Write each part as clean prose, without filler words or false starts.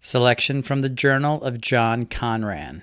Selection from the Journal of John Conran.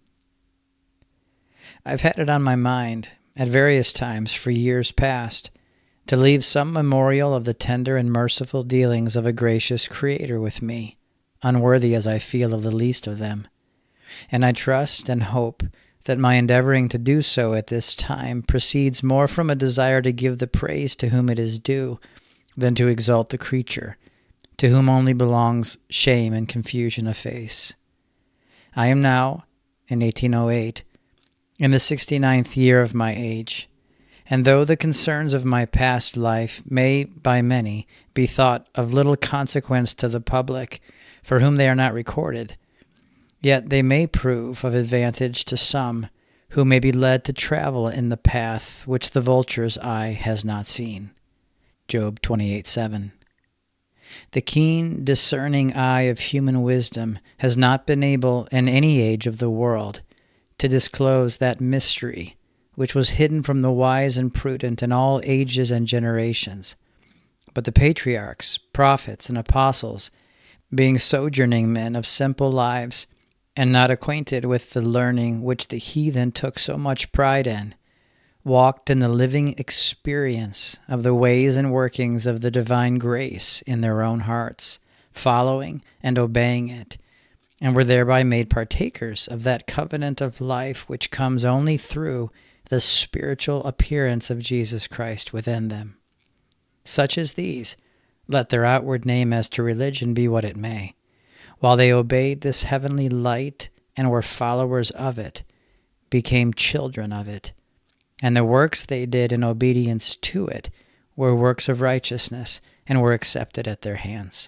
I've had it on my mind, at various times for years past, to leave some memorial of the tender and merciful dealings of a gracious Creator with me, unworthy as I feel of the least of them. And I trust and hope that my endeavoring to do so at this time proceeds more from a desire to give the praise to whom it is due than to exalt the creature, to whom only belongs shame and confusion of face. I am now, in 1808, in the 69th year of my age, and though the concerns of my past life may by many be thought of little consequence to the public, for whom they are not recorded, yet they may prove of advantage to some who may be led to travel in the path which the vulture's eye has not seen. Job 28:7. The keen, discerning eye of human wisdom has not been able, in any age of the world, to disclose that mystery which was hidden from the wise and prudent in all ages and generations. But the patriarchs, prophets, and apostles, being sojourning men of simple lives, and not acquainted with the learning which the heathen took so much pride in, walked in the living experience of the ways and workings of the divine grace in their own hearts, following and obeying it, and were thereby made partakers of that covenant of life which comes only through the spiritual appearance of Jesus Christ within them. Such as these, let their outward name as to religion be what it may, while they obeyed this heavenly light and were followers of it, became children of it, and the works they did in obedience to it were works of righteousness and were accepted at their hands.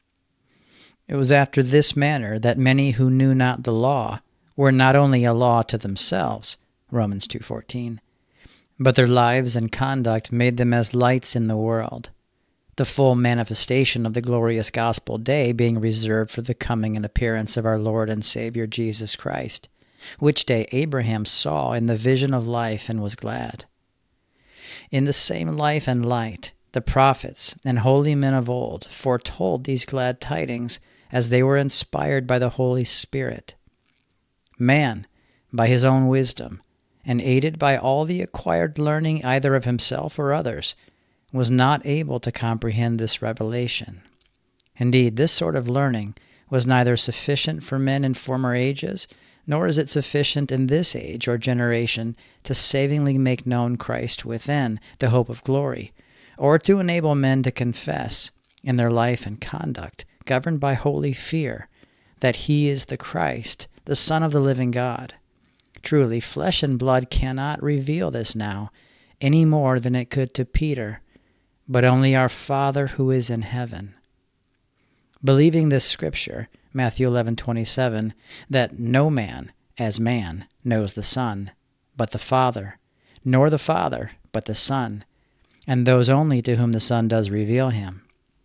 It was after this manner that many who knew not the law were not only a law to themselves, Romans 2:14, but their lives and conduct made them as lights in the world, the full manifestation of the glorious gospel day being reserved for the coming and appearance of our Lord and Savior Jesus Christ, which day Abraham saw in the vision of life and was glad. In the same life and light, the prophets and holy men of old foretold these glad tidings as they were inspired by the Holy Spirit. Man, by his own wisdom, and aided by all the acquired learning either of himself or others, was not able to comprehend this revelation. Indeed, this sort of learning was neither sufficient for men in former ages, nor is it sufficient in this age or generation to savingly make known Christ within, the hope of glory, or to enable men to confess, in their life and conduct, governed by holy fear, that he is the Christ, the Son of the living God. Truly, flesh and blood cannot reveal this now, any more than it could to Peter, but only our Father who is in heaven. Believing this scripture, Matthew 11:27, that no man, as man, knows the Son, but the Father, nor the Father, but the Son, and those only to whom the Son does reveal him.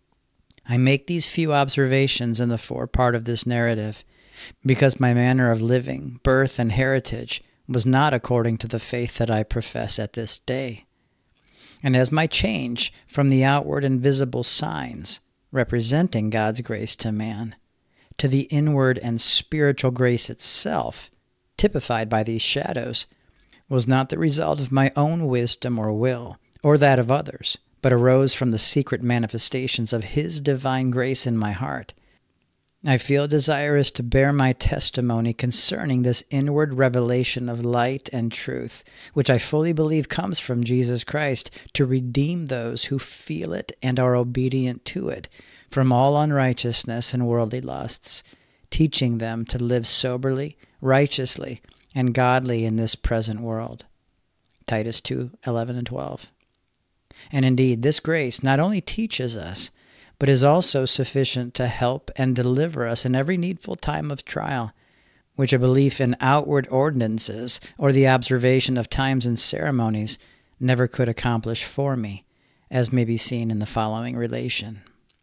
I make these few observations in the forepart of this narrative, because my manner of living, birth, and heritage was not according to the faith that I profess at this day. And as my change from the outward and visible signs, representing God's grace to man, to the inward and spiritual grace itself, typified by these shadows, was not the result of my own wisdom or will, or that of others, but arose from the secret manifestations of His divine grace in my heart. I feel desirous to bear my testimony concerning this inward revelation of light and truth, which I fully believe comes from Jesus Christ, to redeem those who feel it and are obedient to it from all unrighteousness and worldly lusts, teaching them to live soberly, righteously, and godly in this present world. Titus 2:11 and 12. And indeed, this grace not only teaches us, but is also sufficient to help and deliver us in every needful time of trial, which a belief in outward ordinances or the observation of times and ceremonies never could accomplish for me, as may be seen in the following relation.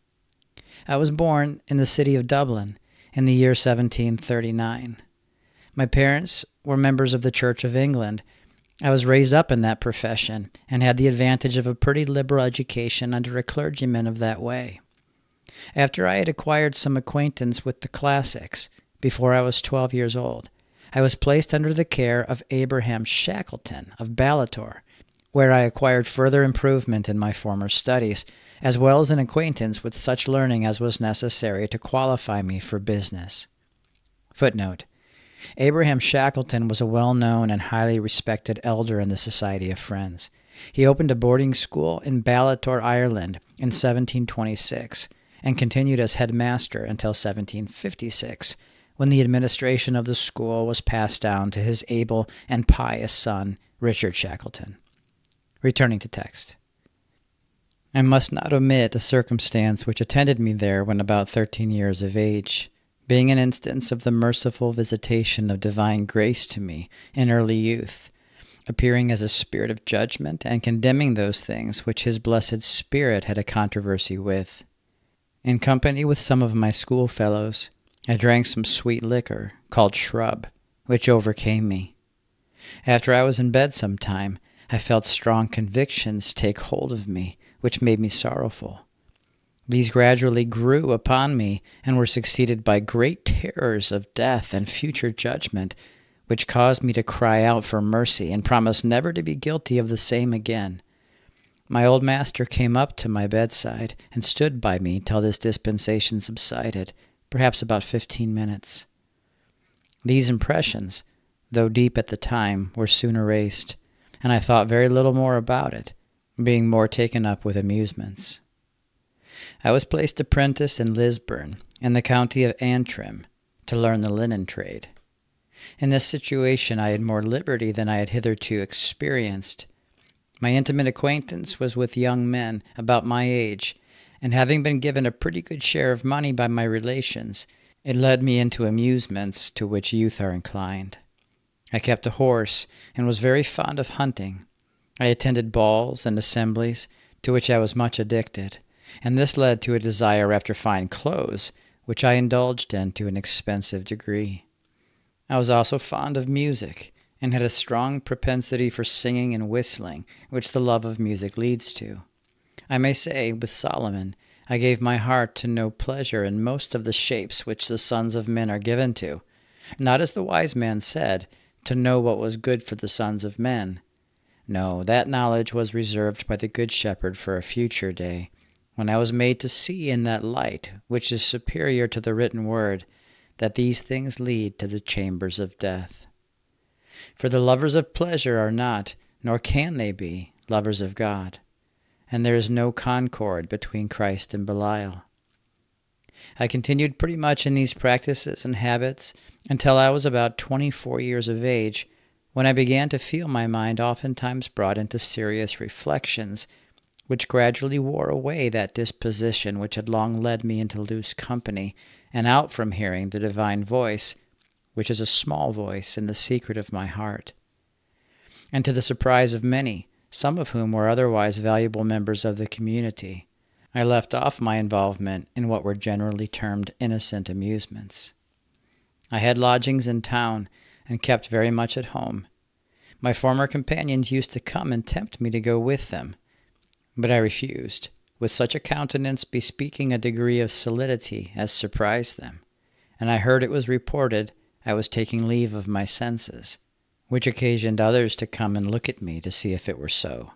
I was born in the city of Dublin in the year 1739. My parents were members of the Church of England. I was raised up in that profession and had the advantage of a pretty liberal education under a clergyman of that way. After I had acquired some acquaintance with the classics, before I was 12 years old, I was placed under the care of Abraham Shackleton of Ballator, where I acquired further improvement in my former studies, as well as an acquaintance with such learning as was necessary to qualify me for business. Footnote: Abraham Shackleton was a well-known and highly respected elder in the Society of Friends. He opened a boarding school in Ballator, Ireland in 1726 and continued as headmaster until 1756, when the administration of the school was passed down to his able and pious son, Richard Shackleton. Returning to text. I must not omit a circumstance which attended me there when about 13 years of age, being an instance of the merciful visitation of divine grace to me in early youth, appearing as a spirit of judgment and condemning those things which his blessed Spirit had a controversy with. In company with some of my schoolfellows, I drank some sweet liquor, called shrub, which overcame me. After I was in bed some time, I felt strong convictions take hold of me, which made me sorrowful. These gradually grew upon me, and were succeeded by great terrors of death and future judgment, which caused me to cry out for mercy, and promise never to be guilty of the same again. My old master came up to my bedside, and stood by me till this dispensation subsided, perhaps about 15 minutes. These impressions, though deep at the time, were soon erased, and I thought very little more about it, being more taken up with amusements. I was placed apprentice in Lisburn, in the county of Antrim, to learn the linen trade. In this situation I had more liberty than I had hitherto experienced. My intimate acquaintance was with young men about my age, and having been given a pretty good share of money by my relations, it led me into amusements to which youth are inclined. I kept a horse, and was very fond of hunting. I attended balls and assemblies, to which I was much addicted, and this led to a desire after fine clothes, which I indulged in to an expensive degree. I was also fond of music, and had a strong propensity for singing and whistling, which the love of music leads to. I may say, with Solomon, I gave my heart to know pleasure in most of the shapes which the sons of men are given to, not as the wise man said, to know what was good for the sons of men. No, that knowledge was reserved by the Good Shepherd for a future day, when I was made to see in that light, which is superior to the written word, that these things lead to the chambers of death. For the lovers of pleasure are not, nor can they be, lovers of God, and there is no concord between Christ and Belial. I continued pretty much in these practices and habits until I was about 24 years of age, when I began to feel my mind oftentimes brought into serious reflections, which gradually wore away that disposition which had long led me into loose company, and out from hearing the divine voice, which is a small voice in the secret of my heart. And to the surprise of many, some of whom were otherwise valuable members of the community, I left off my involvement in what were generally termed innocent amusements. I had lodgings in town, and kept very much at home. My former companions used to come and tempt me to go with them, but I refused, with such a countenance bespeaking a degree of solidity as surprised them, and I heard it was reported I was taking leave of my senses, which occasioned others to come and look at me to see if it were so.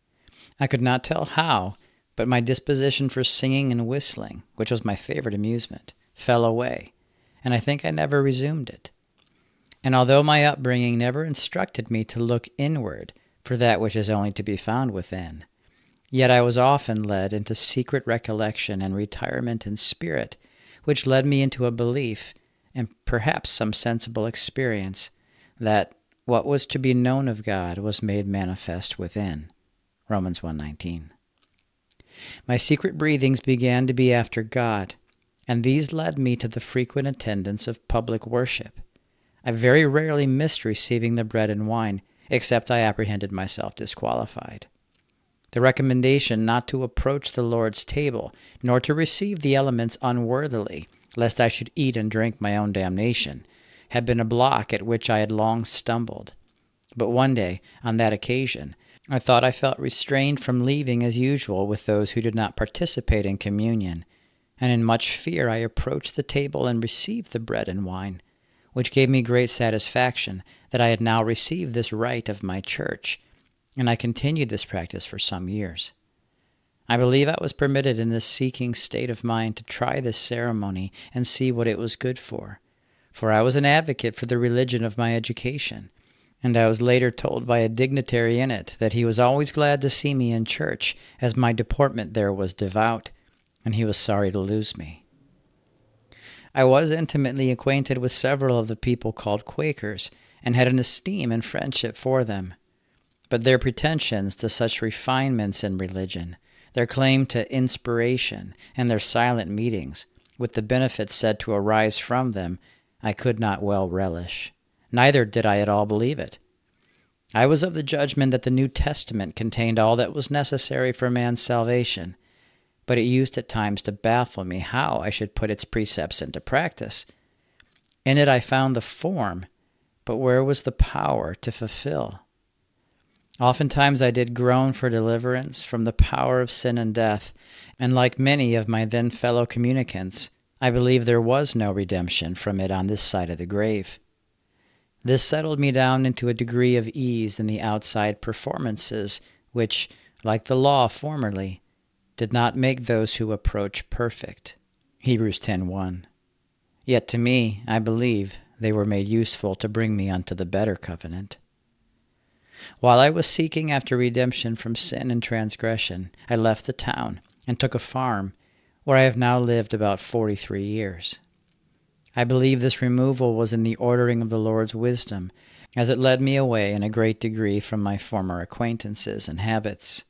I could not tell how, but my disposition for singing and whistling, which was my favorite amusement, fell away, and I think I never resumed it. And although my upbringing never instructed me to look inward for that which is only to be found within, yet I was often led into secret recollection and retirement in spirit, which led me into a belief, and perhaps some sensible experience, that what was to be known of God was made manifest within. Romans 1:19. My secret breathings began to be after God, and these led me to the frequent attendance of public worship. I very rarely missed receiving the bread and wine, except I apprehended myself disqualified. The recommendation not to approach the Lord's table, nor to receive the elements unworthily, lest I should eat and drink my own damnation, had been a block at which I had long stumbled. But one day, on that occasion, I thought I felt restrained from leaving as usual with those who did not participate in communion, and in much fear I approached the table and received the bread and wine, which gave me great satisfaction that I had now received this rite of my church, and I continued this practice for some years. I believe I was permitted in this seeking state of mind to try this ceremony and see what it was good for I was an advocate for the religion of my education, and I was later told by a dignitary in it that he was always glad to see me in church, as my deportment there was devout, and he was sorry to lose me. I was intimately acquainted with several of the people called Quakers, and had an esteem and friendship for them. But their pretensions to such refinements in religion, their claim to inspiration, and their silent meetings, with the benefits said to arise from them, I could not well relish. Neither did I at all believe it. I was of the judgment that the New Testament contained all that was necessary for man's salvation, but it used at times to baffle me how I should put its precepts into practice. In it I found the form, but where was the power to fulfill? Oftentimes I did groan for deliverance from the power of sin and death, and like many of my then fellow communicants, I believe there was no redemption from it on this side of the grave. This settled me down into a degree of ease in the outside performances which, like the law formerly, did not make those who approach perfect. Hebrews 10:1. Yet to me, I believe, they were made useful to bring me unto the better covenant. While I was seeking after redemption from sin and transgression, I left the town and took a farm, where I have now lived about 43 years. I believe this removal was in the ordering of the Lord's wisdom, as it led me away in a great degree from my former acquaintances and habits.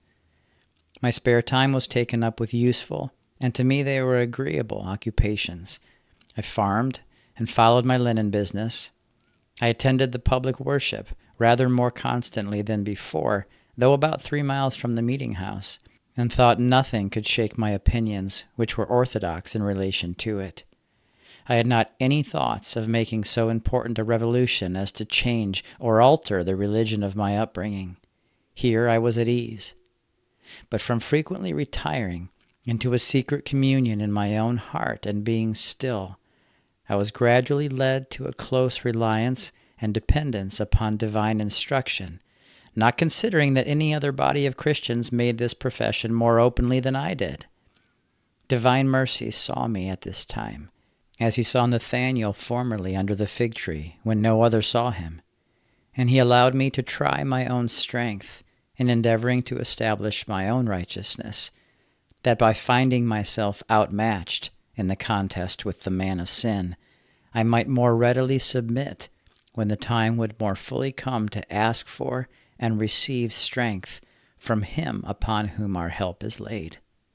My spare time was taken up with useful, and to me they were agreeable, occupations. I farmed and followed my linen business. I attended the public worship rather more constantly than before, though about 3 miles from the meeting house, and thought nothing could shake my opinions, which were orthodox in relation to it. I had not any thoughts of making so important a revolution as to change or alter the religion of my upbringing. Here I was at ease. But from frequently retiring into a secret communion in my own heart and being still, I was gradually led to a close reliance and dependence upon divine instruction, not considering that any other body of Christians made this profession more openly than I did. Divine mercy saw me at this time, as he saw Nathanael formerly under the fig tree when no other saw him, and he allowed me to try my own strength in endeavoring to establish my own righteousness, that by finding myself outmatched in the contest with the man of sin, I might more readily submit when the time would more fully come to ask for and receive strength from him upon whom our help is laid.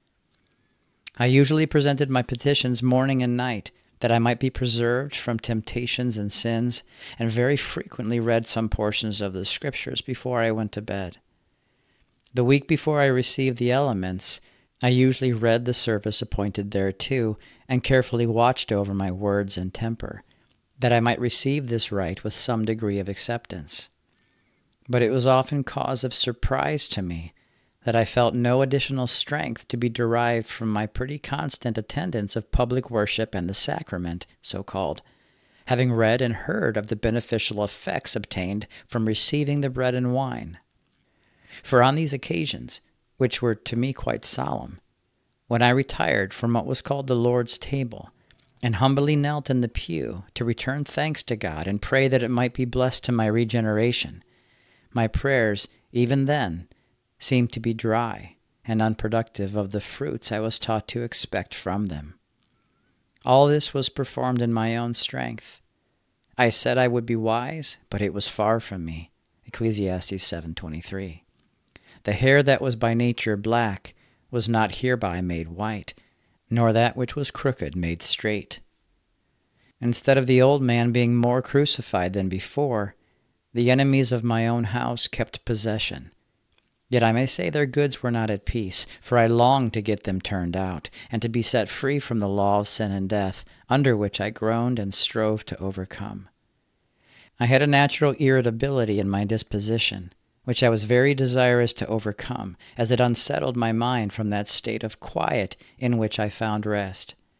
I usually presented my petitions morning and night, that I might be preserved from temptations and sins, and very frequently read some portions of the Scriptures before I went to bed. The week before I received the elements, I usually read the service appointed thereto, and carefully watched over my words and temper, that I might receive this rite with some degree of acceptance. But it was often cause of surprise to me that I felt no additional strength to be derived from my pretty constant attendance of public worship and the sacrament, so-called, having read and heard of the beneficial effects obtained from receiving the bread and wine. For on these occasions, which were to me quite solemn, when I retired from what was called the Lord's table, and humbly knelt in the pew to return thanks to God and pray that it might be blessed to my regeneration, my prayers, even then, seemed to be dry and unproductive of the fruits I was taught to expect from them. All this was performed in my own strength. I said I would be wise, but it was far from me. Ecclesiastes 7:23. The hair that was by nature black was not hereby made white, nor that which was crooked made straight. Instead of the old man being more crucified than before, the enemies of my own house kept possession. Yet I may say their goods were not at peace, for I longed to get them turned out, and to be set free from the law of sin and death, under which I groaned and strove to overcome. I had a natural irritability in my disposition, which I was very desirous to overcome, as it unsettled my mind from that state of quiet in which I found rest.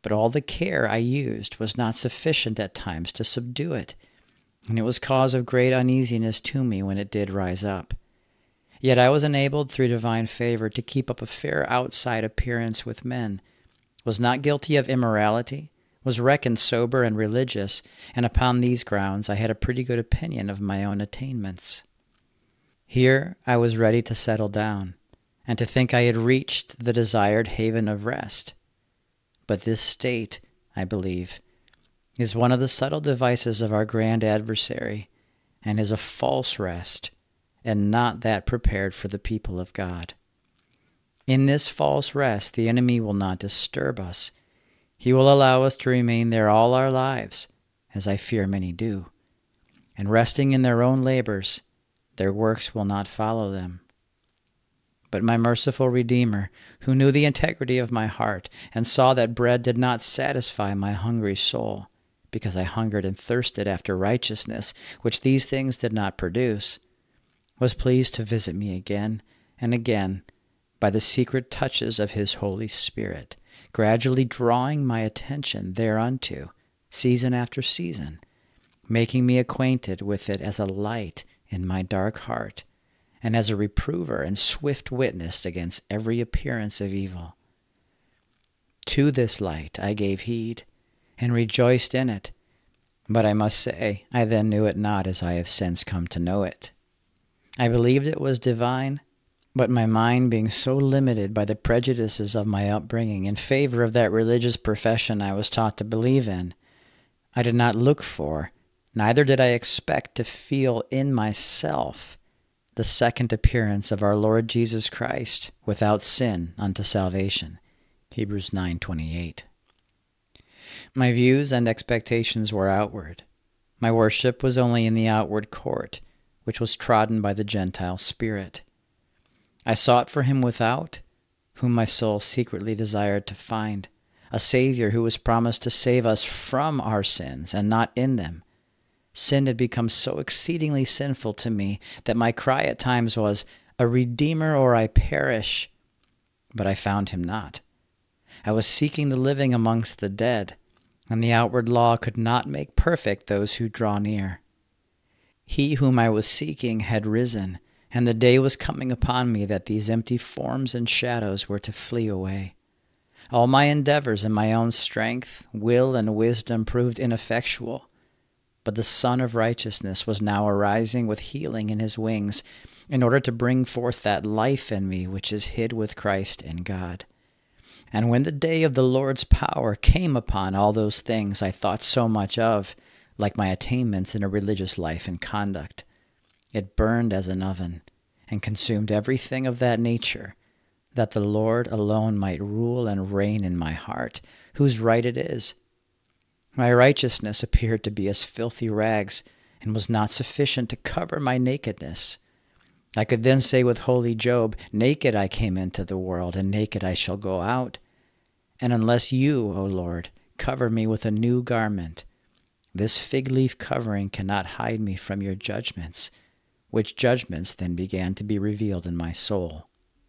but all the care I used was not sufficient at times to subdue it, and it was cause of great uneasiness to me when it did rise up. Yet I was enabled through divine favor to keep up a fair outside appearance with men, was not guilty of immorality, was reckoned sober and religious, and upon these grounds I had a pretty good opinion of my own attainments. Here I was ready to settle down, and to think I had reached the desired haven of rest. But this state, I believe, is one of the subtle devices of our grand adversary, and is a false rest, and not that prepared for the people of God. In this false rest, the enemy will not disturb us. He will allow us to remain there all our lives, as I fear many do. And resting in their own labors, their works will not follow them. But my merciful Redeemer, who knew the integrity of my heart, and saw that bread did not satisfy my hungry soul, because I hungered and thirsted after righteousness, which these things did not produce, was pleased to visit me again and again by the secret touches of his Holy Spirit, gradually drawing my attention thereunto, season after season, making me acquainted with it as a light in my dark heart, and as a reprover and swift witness against every appearance of evil. To this light I gave heed, and rejoiced in it, but I must say I then knew it not as I have since come to know it. I believed it was divine, but my mind being so limited by the prejudices of my upbringing in favor of that religious profession I was taught to believe in, I did not look for, neither did I expect to feel in myself the second appearance of our Lord Jesus Christ without sin unto salvation. Hebrews 9:28. My views and expectations were outward. My worship was only in the outward court, which was trodden by the Gentile spirit. I sought for him without, whom my soul secretly desired to find, a Savior who was promised to save us from our sins and not in them. Sin had become so exceedingly sinful to me that my cry at times was, "A Redeemer or I perish." But I found him not. I was seeking the living amongst the dead, and the outward law could not make perfect those who draw near. He whom I was seeking had risen, and the day was coming upon me that these empty forms and shadows were to flee away. All my endeavors in my own strength, will, and wisdom proved ineffectual, but the Son of Righteousness was now arising with healing in his wings, in order to bring forth that life in me which is hid with Christ in God. And when the day of the Lord's power came upon all those things I thought so much of, like my attainments in a religious life and conduct, it burned as an oven, and consumed everything of that nature, that the Lord alone might rule and reign in my heart, whose right it is. My righteousness appeared to be as filthy rags, and was not sufficient to cover my nakedness. I could then say with holy Job, "Naked I came into the world, and naked I shall go out. And unless you, O Lord, cover me with a new garment, this fig leaf covering cannot hide me from your judgments," which judgments then began to be revealed in my soul.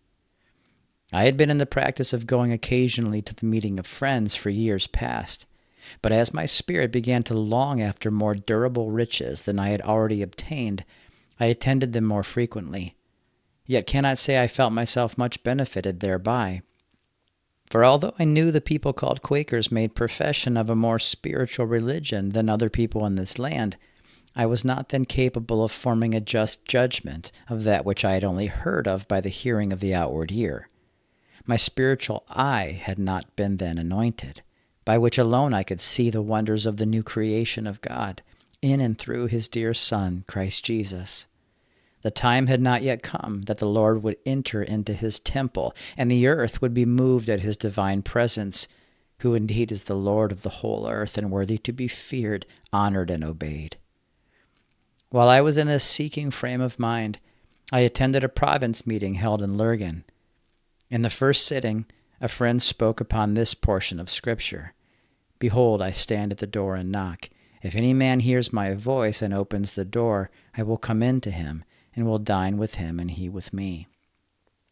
I had been in the practice of going occasionally to the meeting of friends for years past, but as my spirit began to long after more durable riches than I had already obtained, I attended them more frequently, yet cannot say I felt myself much benefited thereby. For although I knew the people called Quakers made profession of a more spiritual religion than other people in this land, I was not then capable of forming a just judgment of that which I had only heard of by the hearing of the outward ear. My spiritual eye had not been then anointed, by which alone I could see the wonders of the new creation of God, in and through his dear Son, Christ Jesus. The time had not yet come that the Lord would enter into his temple, and the earth would be moved at his divine presence, who indeed is the Lord of the whole earth, and worthy to be feared, honored, and obeyed. While I was in this seeking frame of mind, I attended a province meeting held in Lurgan. In the first sitting, a friend spoke upon this portion of Scripture: "Behold, I stand at the door and knock. If any man hears my voice and opens the door, I will come in to him, and will dine with him and he with me."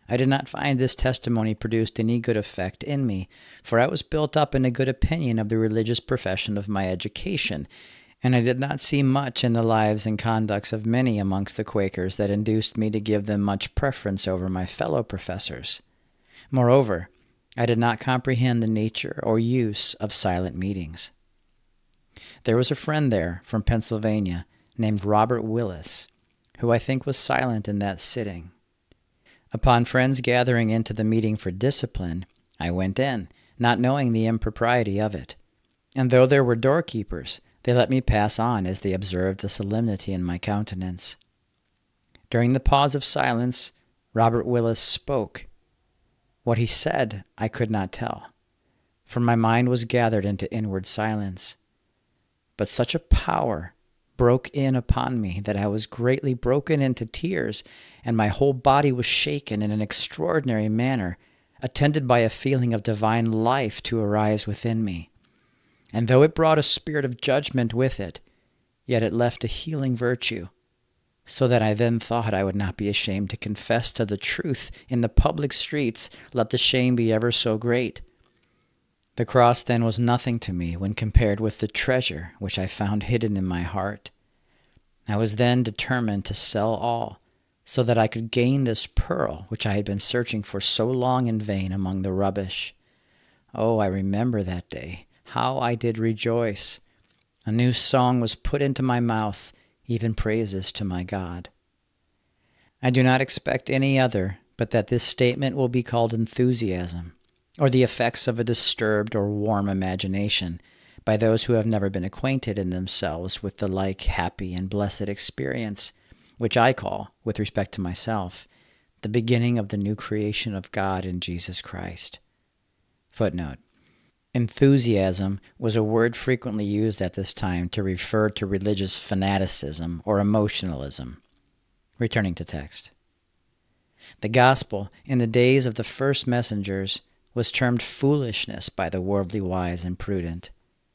I did not find this testimony produced any good effect in me, for I was built up in a good opinion of the religious profession of my education, and I did not see much in the lives and conducts of many amongst the Quakers that induced me to give them much preference over my fellow professors. Moreover, I did not comprehend the nature or use of silent meetings. There was a friend there from Pennsylvania named Robert Willis, who I think was silent in that sitting. Upon friends gathering into the meeting for discipline, I went in, not knowing the impropriety of it. And though there were doorkeepers, they let me pass on as they observed the solemnity in my countenance. During the pause of silence, Robert Willis spoke. What he said I could not tell, for my mind was gathered into inward silence. But such a power broke in upon me that I was greatly broken into tears, and my whole body was shaken in an extraordinary manner, attended by a feeling of divine life to arise within me. And though it brought a spirit of judgment with it, yet it left a healing virtue, so that I then thought I would not be ashamed to confess to the truth in the public streets, let the shame be ever so great. The cross then was nothing to me when compared with the treasure which I found hidden in my heart. I was then determined to sell all, so that I could gain this pearl which I had been searching for so long in vain among the rubbish. Oh, I remember that day, how I did rejoice. A new song was put into my mouth, even praises to my God. I do not expect any other, but that this statement will be called enthusiasm, or the effects of a disturbed or warm imagination, by those who have never been acquainted in themselves with the like happy and blessed experience, which I call, with respect to myself, the beginning of the new creation of God in Jesus Christ. Footnote. Enthusiasm was a word frequently used at this time to refer to religious fanaticism or emotionalism. Returning to text. The gospel, in the days of the first messengers, was termed foolishness by the worldly wise and prudent.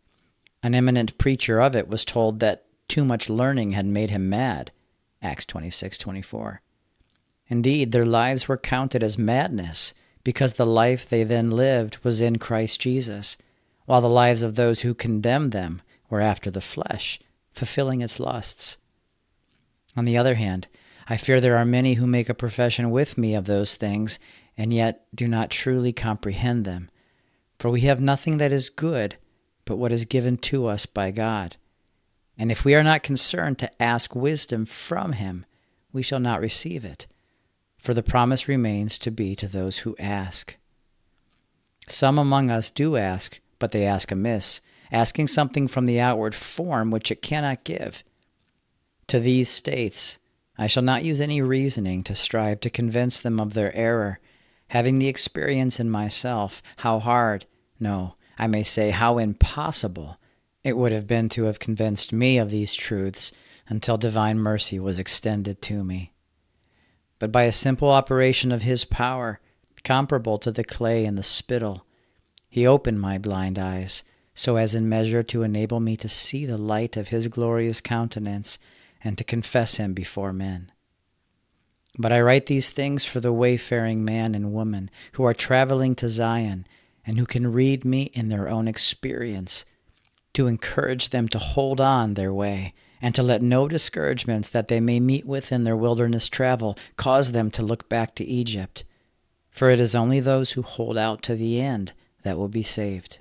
An eminent preacher of it was told that too much learning had made him mad, Acts 26:24. Indeed, their lives were counted as madness, because the life they then lived was in Christ Jesus, while the lives of those who condemned them were after the flesh, fulfilling its lusts. On the other hand, I fear there are many who make a profession with me of those things, and yet do not truly comprehend them. For we have nothing that is good, but what is given to us by God. And if we are not concerned to ask wisdom from him, we shall not receive it. For the promise remains to be to those who ask. Some among us do ask, but they ask amiss, asking something from the outward form which it cannot give. To these states I shall not use any reasoning to strive to convince them of their error, having the experience in myself how hard, no, I may say how impossible, it would have been to have convinced me of these truths until divine mercy was extended to me. But by a simple operation of his power, comparable to the clay and the spittle, he opened my blind eyes, so as in measure to enable me to see the light of his glorious countenance and to confess him before men. But I write these things for the wayfaring man and woman who are traveling to Zion and who can read me in their own experience, to encourage them to hold on their way and to let no discouragements that they may meet with in their wilderness travel cause them to look back to Egypt. For it is only those who hold out to the end that will be saved.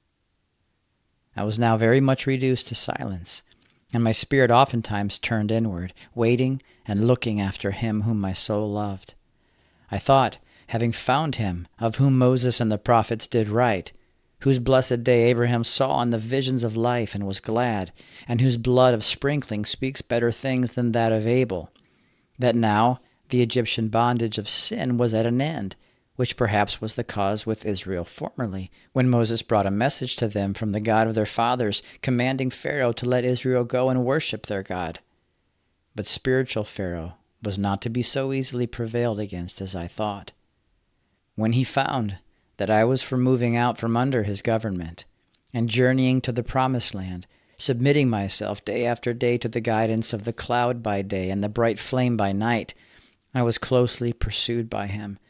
I was now very much reduced to silence, and my spirit oftentimes turned inward, waiting and looking after him whom my soul loved. I thought, having found him, of whom Moses and the prophets did write, whose blessed day Abraham saw in the visions of life and was glad, and whose blood of sprinkling speaks better things than that of Abel, that now the Egyptian bondage of sin was at an end, which perhaps was the cause with Israel formerly, when Moses brought a message to them from the God of their fathers, commanding Pharaoh to let Israel go and worship their God. But spiritual Pharaoh was not to be so easily prevailed against as I thought. When he found that I was for moving out from under his government, and journeying to the promised land, submitting myself day after day to the guidance of the cloud by day and the bright flame by night, I was closely pursued by him,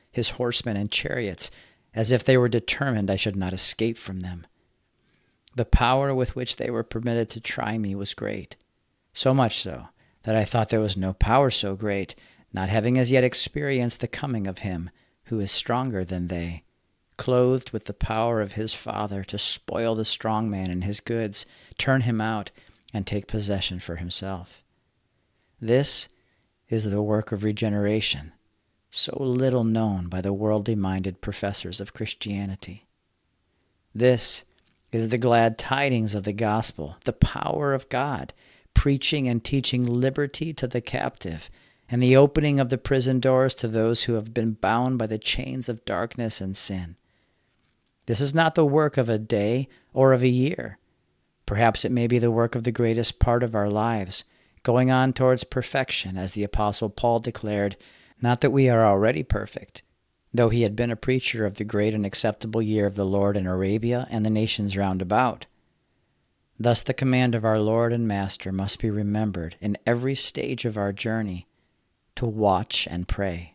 his horsemen and chariots, as if they were determined I should not escape from them. The power with which they were permitted to try me was great, so much so that I thought there was no power so great, not having as yet experienced the coming of him who is stronger than they, clothed with the power of his Father to spoil the strong man and his goods, turn him out, and take possession for himself. This is the work of regeneration, so little known by the worldly-minded professors of Christianity. This is the glad tidings of the gospel, the power of God, preaching and teaching liberty to the captive, and the opening of the prison doors to those who have been bound by the chains of darkness and sin. This is not the work of a day or of a year. Perhaps it may be the work of the greatest part of our lives, going on towards perfection, as the Apostle Paul declared, not that we are already perfect, though he had been a preacher of the great and acceptable year of the Lord in Arabia and the nations round about. Thus the command of our Lord and Master must be remembered in every stage of our journey, to watch and pray.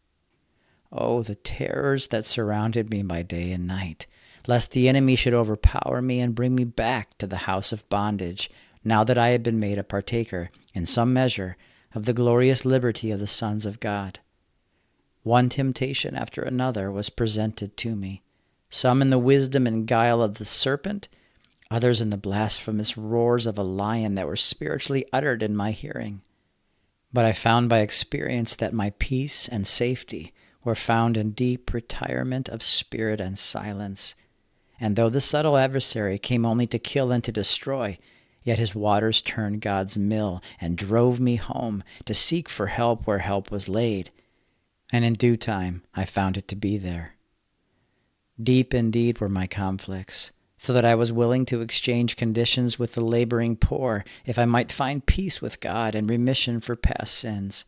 Oh, the terrors that surrounded me by day and night, lest the enemy should overpower me and bring me back to the house of bondage, now that I had been made a partaker, in some measure, of the glorious liberty of the sons of God. One temptation after another was presented to me, some in the wisdom and guile of the serpent, others in the blasphemous roars of a lion that were spiritually uttered in my hearing. But I found by experience that my peace and safety were found in deep retirement of spirit and silence. And though the subtle adversary came only to kill and to destroy, yet his waters turned God's mill and drove me home to seek for help where help was laid. And in due time I found it to be there. Deep indeed were my conflicts, so that I was willing to exchange conditions with the laboring poor if I might find peace with God and remission for past sins.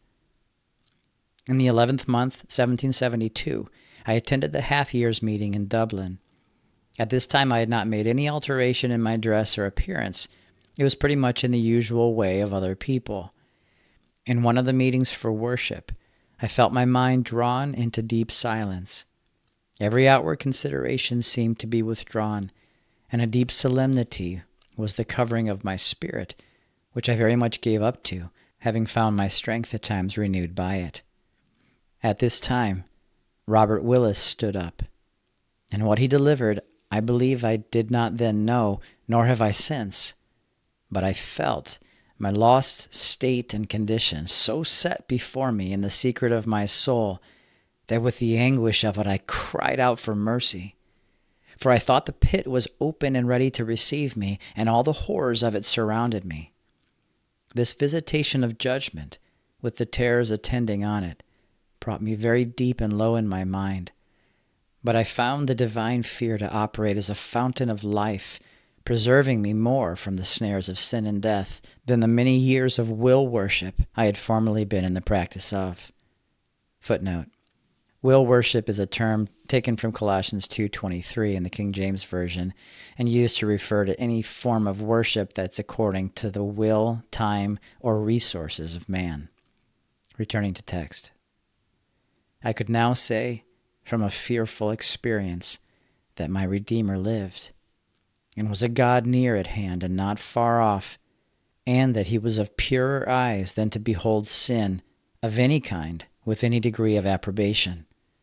In the 11th month, 1772, I attended the half-year's meeting in Dublin. At this time I had not made any alteration in my dress or appearance. It was pretty much in the usual way of other people. In one of the meetings for worship, I felt my mind drawn into deep silence. Every outward consideration seemed to be withdrawn, and a deep solemnity was the covering of my spirit, which I very much gave up to, having found my strength at times renewed by it. At this time, Robert Willis stood up, and what he delivered I believe I did not then know, nor have I since, but I felt my lost state and condition so set before me in the secret of my soul that with the anguish of it I cried out for mercy. For I thought the pit was open and ready to receive me, and all the horrors of it surrounded me. This visitation of judgment, with the terrors attending on it, brought me very deep and low in my mind. But I found the divine fear to operate as a fountain of life, preserving me more from the snares of sin and death than the many years of will worship I had formerly been in the practice of. Footnote: will worship is a term taken from Colossians 2:23 in the King James Version and used to refer to any form of worship that's according to the will, time, or resources of man. Returning to text. I could now say, from a fearful experience, that my Redeemer lived, and was a God near at hand and not far off, and that he was of purer eyes than to behold sin of any kind with any degree of approbation.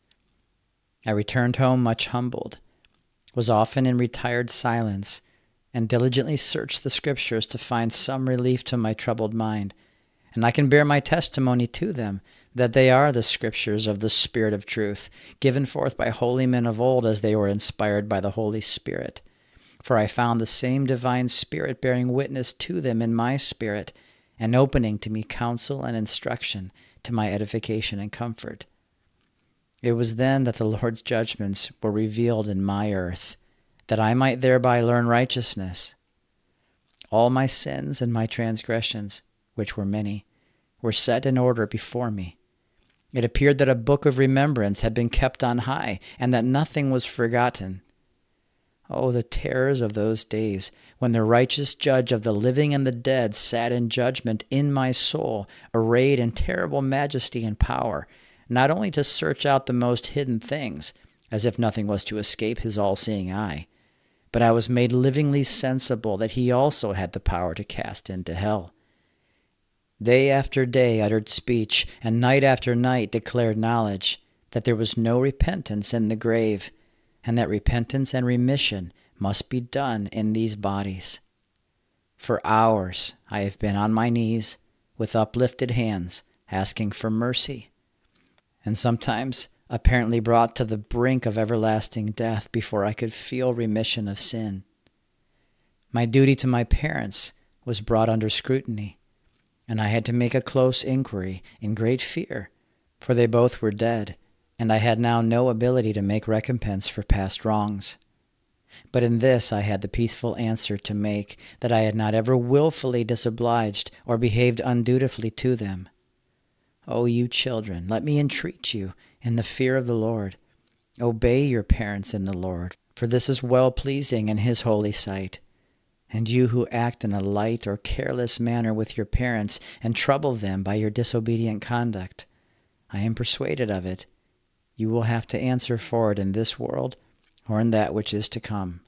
I returned home much humbled, was often in retired silence, and diligently searched the Scriptures to find some relief to my troubled mind, and I can bear my testimony to them, that they are the Scriptures of the Spirit of truth, given forth by holy men of old as they were inspired by the Holy Spirit. For I found the same divine Spirit bearing witness to them in my spirit, and opening to me counsel and instruction to my edification and comfort. It was then that the Lord's judgments were revealed in my earth, that I might thereby learn righteousness. All my sins and my transgressions, which were many, were set in order before me. It appeared that a book of remembrance had been kept on high, and that nothing was forgotten. Oh, the terrors of those days, when the righteous judge of the living and the dead sat in judgment in my soul, arrayed in terrible majesty and power, not only to search out the most hidden things, as if nothing was to escape his all-seeing eye, but I was made livingly sensible that he also had the power to cast into hell. Day after day uttered speech, and night after night declared knowledge, that there was no repentance in the grave, and that repentance and remission must be done in these bodies. For hours I have been on my knees, with uplifted hands, asking for mercy, and sometimes apparently brought to the brink of everlasting death before I could feel remission of sin. My duty to my parents was brought under scrutiny, and I had to make a close inquiry in great fear, for they both were dead, and I had now no ability to make recompense for past wrongs. But in this I had the peaceful answer to make, that I had not ever willfully disobliged or behaved undutifully to them. O you children, let me entreat you, in the fear of the Lord, obey your parents in the Lord, for this is well-pleasing in his holy sight. And you who act in a light or careless manner with your parents and trouble them by your disobedient conduct, I am persuaded of it, you will have to answer for it in this world or in that which is to come.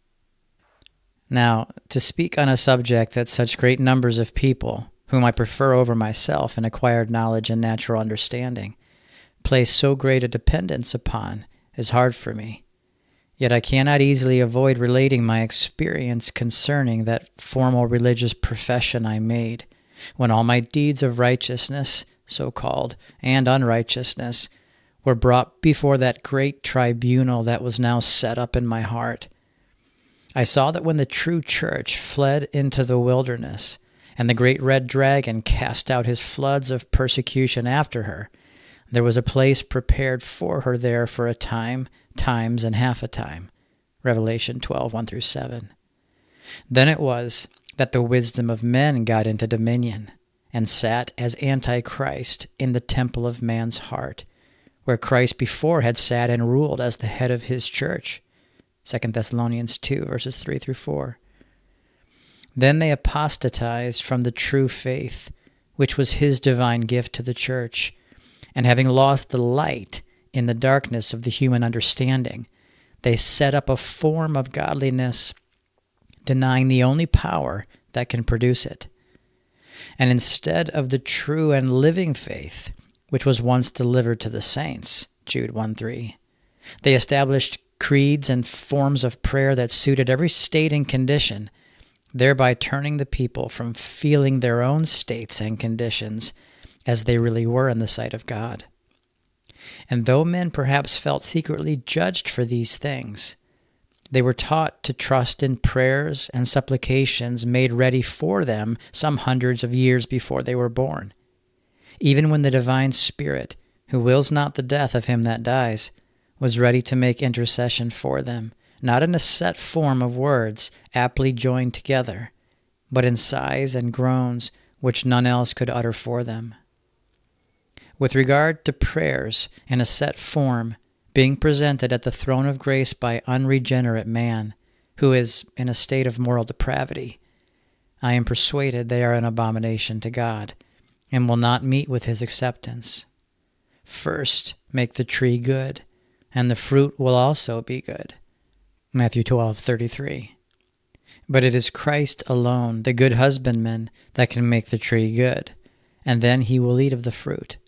Now, to speak on a subject that such great numbers of people, whom I prefer over myself in acquired knowledge and natural understanding, place so great a dependence upon, is hard for me. Yet I cannot easily avoid relating my experience concerning that formal religious profession I made, when all my deeds of righteousness, so-called, and unrighteousness, were brought before that great tribunal that was now set up in my heart. I saw that when the true church fled into the wilderness, and the great red dragon cast out his floods of persecution after her, there was a place prepared for her there for a time, times, and half a time. Revelation 12, 1-7. Then it was that the wisdom of men got into dominion, and sat as Antichrist in the temple of man's heart, where Christ before had sat and ruled as the head of his church. 2 Thessalonians 2, verses 3-4. Then they apostatized from the true faith, which was his divine gift to the church, and having lost the light in the darkness of the human understanding, they set up a form of godliness, denying the only power that can produce it. And instead of the true and living faith, which was once delivered to the saints, Jude 1:3, they established creeds and forms of prayer that suited every state and condition, thereby turning the people from feeling their own states and conditions as they really were in the sight of God. And though men perhaps felt secretly judged for these things, they were taught to trust in prayers and supplications made ready for them some hundreds of years before they were born. Even when the divine Spirit, who wills not the death of him that dies, was ready to make intercession for them, not in a set form of words aptly joined together, but in sighs and groans which none else could utter for them. With regard to prayers in a set form being presented at the throne of grace by unregenerate man, who is in a state of moral depravity, I am persuaded they are an abomination to God, and will not meet with his acceptance. First, make the tree good, and the fruit will also be good. Matthew 12:33. But it is Christ alone, the good husbandman, that can make the tree good, and then he will eat of the fruit.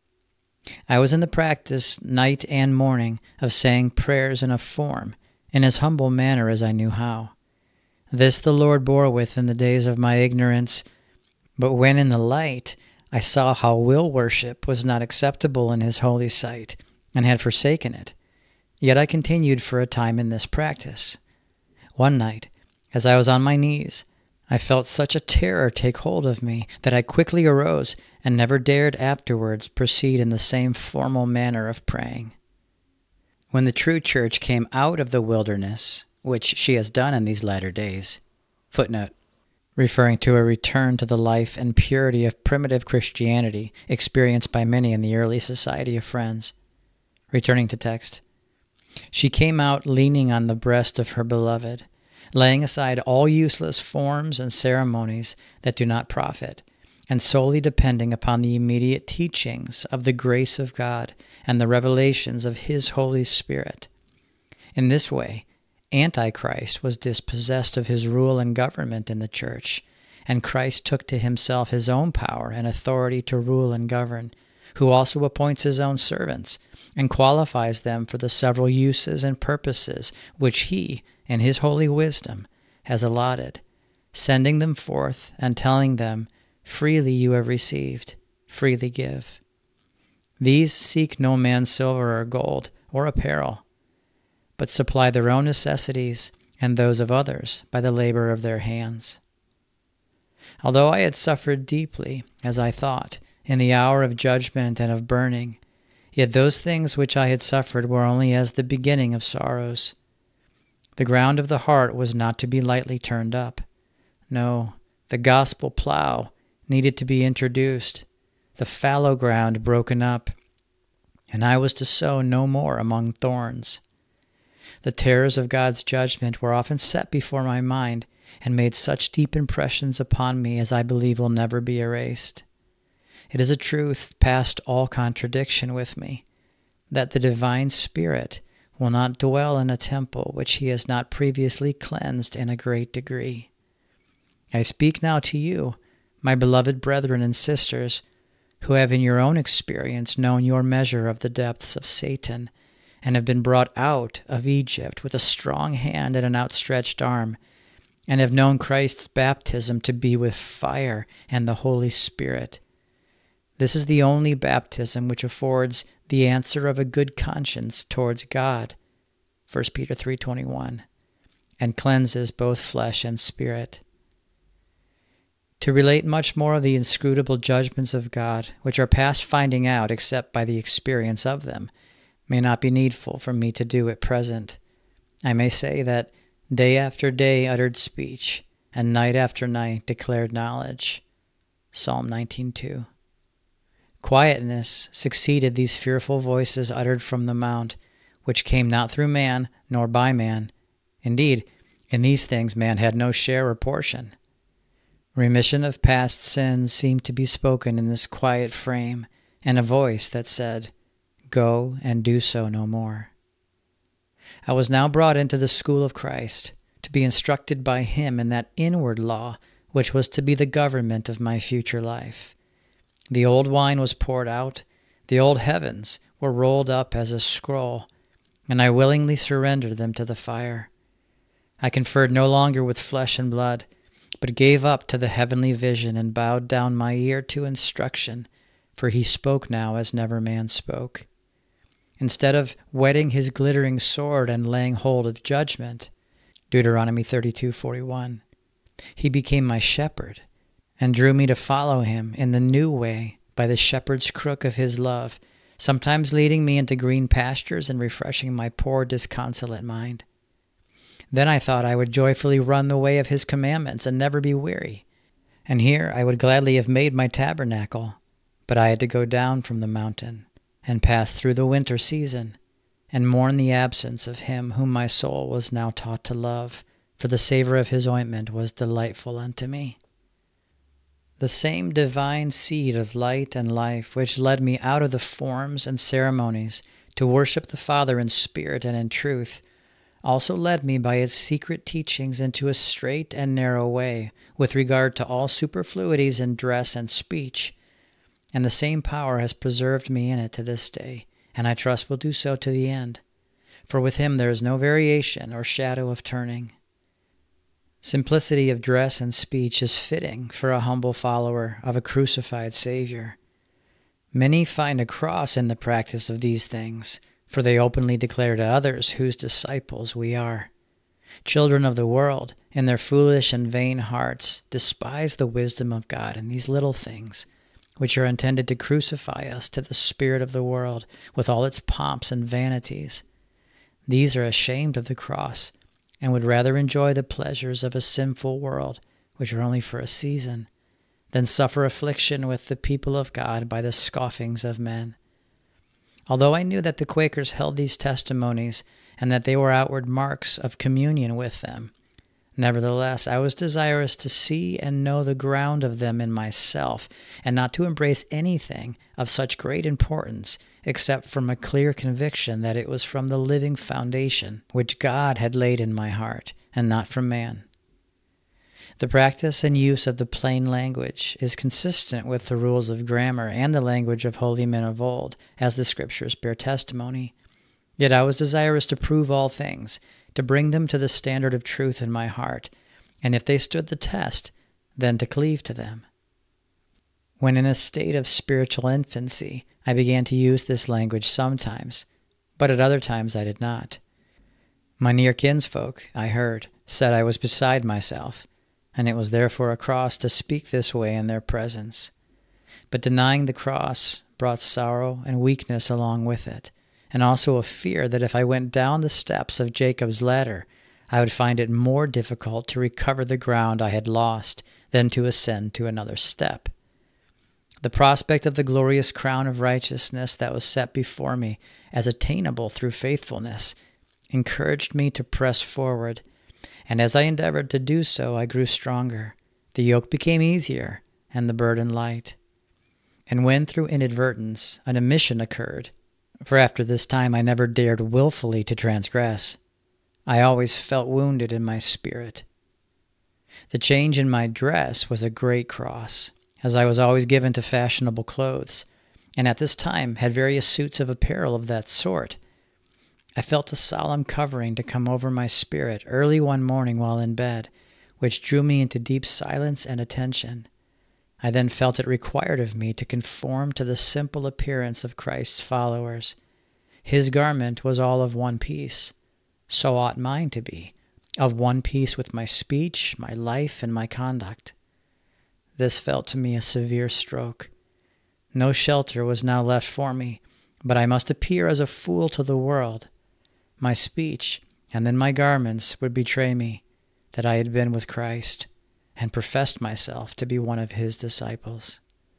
I was in the practice night and morning of saying prayers in a form, in as humble manner as I knew how. This the Lord bore with in the days of my ignorance, but when in the light I saw how will worship was not acceptable in his holy sight, and had forsaken it, yet I continued for a time in this practice. One night, as I was on my knees, I felt such a terror take hold of me that I quickly arose and never dared afterwards proceed in the same formal manner of praying. When the true church came out of the wilderness, which she has done in these latter days, footnote, referring to a return to the life and purity of primitive Christianity experienced by many in the early Society of Friends. Returning to text, she came out leaning on the breast of her beloved, laying aside all useless forms and ceremonies that do not profit, and solely depending upon the immediate teachings of the grace of God and the revelations of His Holy Spirit. In this way, Antichrist was dispossessed of his rule and government in the church, and Christ took to himself his own power and authority to rule and govern, who also appoints his own servants and qualifies them for the several uses and purposes which he, in his holy wisdom, has allotted, sending them forth and telling them, "Freely you have received, freely give." These seek no man's silver or gold or apparel, but supply their own necessities and those of others by the labor of their hands. Although I had suffered deeply, as I thought, in the hour of judgment and of burning, yet those things which I had suffered were only as the beginning of sorrows. The ground of the heart was not to be lightly turned up. No, the gospel plow needed to be introduced, the fallow ground broken up, and I was to sow no more among thorns. The terrors of God's judgment were often set before my mind and made such deep impressions upon me as I believe will never be erased. It is a truth past all contradiction with me, that the divine Spirit will not dwell in a temple which He has not previously cleansed in a great degree. I speak now to you, my beloved brethren and sisters, who have in your own experience known your measure of the depths of Satan, and have been brought out of Egypt with a strong hand and an outstretched arm, and have known Christ's baptism to be with fire and the Holy Spirit. This is the only baptism which affords the answer of a good conscience towards God, 1 Peter 3:21, and cleanses both flesh and spirit. To relate much more of the inscrutable judgments of God, which are past finding out except by the experience of them, may not be needful for me to do at present. I may say that day after day uttered speech, and night after night declared knowledge. Psalm 19:2. Quietness succeeded these fearful voices uttered from the mount, which came not through man nor by man. Indeed, in these things man had no share or portion. Remission of past sins seemed to be spoken in this quiet frame, and a voice that said, "Go and do so no more." I was now brought into the school of Christ, to be instructed by Him in that inward law which was to be the government of my future life. The old wine was poured out, the old heavens were rolled up as a scroll, and I willingly surrendered them to the fire. I conferred no longer with flesh and blood, but gave up to the heavenly vision and bowed down my ear to instruction, for He spoke now as never man spoke. Instead of whetting His glittering sword and laying hold of judgment, Deuteronomy 32:41, He became my shepherd and drew me to follow Him in the new way by the shepherd's crook of His love, sometimes leading me into green pastures and refreshing my poor disconsolate mind. Then I thought I would joyfully run the way of His commandments and never be weary, and here I would gladly have made my tabernacle, but I had to go down from the mountain and pass through the winter season, and mourn the absence of Him whom my soul was now taught to love, for the savor of His ointment was delightful unto me. The same divine seed of light and life which led me out of the forms and ceremonies to worship the Father in spirit and in truth also led me by its secret teachings into a straight and narrow way with regard to all superfluities in dress and speech, and the same power has preserved me in it to this day, and I trust will do so to the end, for with Him there is no variation or shadow of turning. Simplicity of dress and speech is fitting for a humble follower of a crucified Savior. Many find a cross in the practice of these things, for they openly declare to others whose disciples we are. Children of the world, in their foolish and vain hearts, despise the wisdom of God in these little things, which are intended to crucify us to the spirit of the world with all its pomps and vanities. These are ashamed of the cross, and would rather enjoy the pleasures of a sinful world, which are only for a season, than suffer affliction with the people of God by the scoffings of men. Although I knew that the Quakers held these testimonies, and that they were outward marks of communion with them, Nevertheless, I was desirous to see and know the ground of them in myself, and not to embrace anything of such great importance, except from a clear conviction that it was from the living foundation which God had laid in my heart, and not from man. The practice and use of the plain language is consistent with the rules of grammar and the language of holy men of old, as the Scriptures bear testimony. Yet I was desirous to prove all things, to bring them to the standard of truth in my heart, and if they stood the test, then to cleave to them. When in a state of spiritual infancy, I began to use this language sometimes, but at other times I did not. My near kinsfolk, I heard, said I was beside myself, and it was therefore a cross to speak this way in their presence. But denying the cross brought sorrow and weakness along with it, and also a fear that if I went down the steps of Jacob's ladder, I would find it more difficult to recover the ground I had lost than to ascend to another step. The prospect of the glorious crown of righteousness that was set before me as attainable through faithfulness encouraged me to press forward, and as I endeavored to do so, I grew stronger. The yoke became easier, and the burden light. And when through inadvertence an omission occurred, for after this time I never dared willfully to transgress, I always felt wounded in my spirit. The change in my dress was a great cross, as I was always given to fashionable clothes, and at this time had various suits of apparel of that sort. I felt a solemn covering to come over my spirit early one morning while in bed, which drew me into deep silence and attention. I then felt it required of me to conform to the simple appearance of Christ's followers. His garment was all of one piece. So ought mine to be, of one piece with my speech, my life, and my conduct. This felt to me a severe stroke. No shelter was now left for me, but I must appear as a fool to the world. My speech, and then my garments, would betray me, that I had been with Christ, and professed myself to be one of his disciples.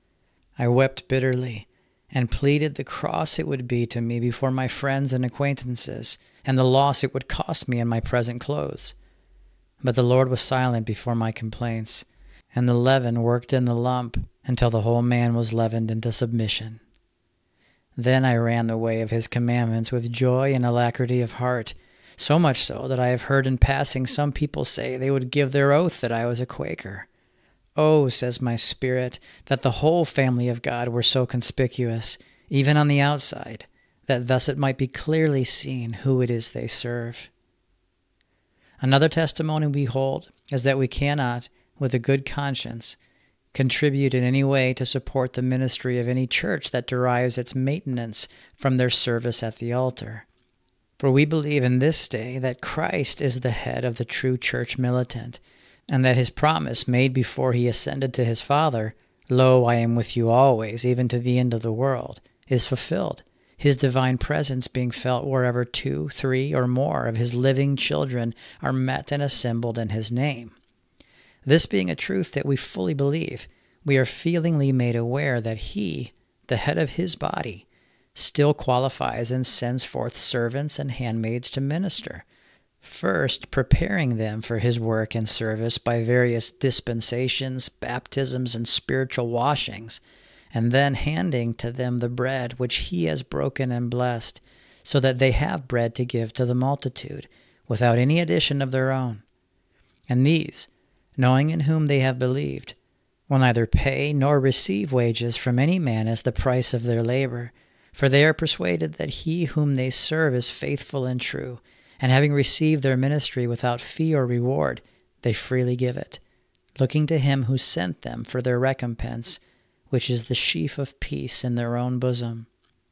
I wept bitterly, and pleaded the cross it would be to me before my friends and acquaintances, and the loss it would cost me in my present clothes. But the Lord was silent before my complaints, and the leaven worked in the lump until the whole man was leavened into submission. Then I ran the way of his commandments with joy and alacrity of heart, so much so that I have heard in passing some people say they would give their oath that I was a Quaker. Oh, says my spirit, that the whole family of God were so conspicuous, even on the outside, that thus it might be clearly seen who it is they serve. Another testimony we hold is that we cannot, with a good conscience, contribute in any way to support the ministry of any church that derives its maintenance from their service at the altar. For we believe in this day that Christ is the head of the true church militant, and that his promise made before he ascended to his Father, "Lo, I am with you always, even to the end of the world," is fulfilled, his divine presence being felt wherever 2, 3, or more of his living children are met and assembled in his name. This being a truth that we fully believe, we are feelingly made aware that he, the head of his body, still qualifies and sends forth servants and handmaids to minister, first preparing them for his work and service by various dispensations, baptisms, and spiritual washings, and then handing to them the bread which he has broken and blessed, so that they have bread to give to the multitude, without any addition of their own. And these, knowing in whom they have believed, will neither pay nor receive wages from any man as the price of their labor, for they are persuaded that he whom they serve is faithful and true, and having received their ministry without fee or reward, they freely give it, looking to him who sent them for their recompense, which is the sheaf of peace in their own bosom.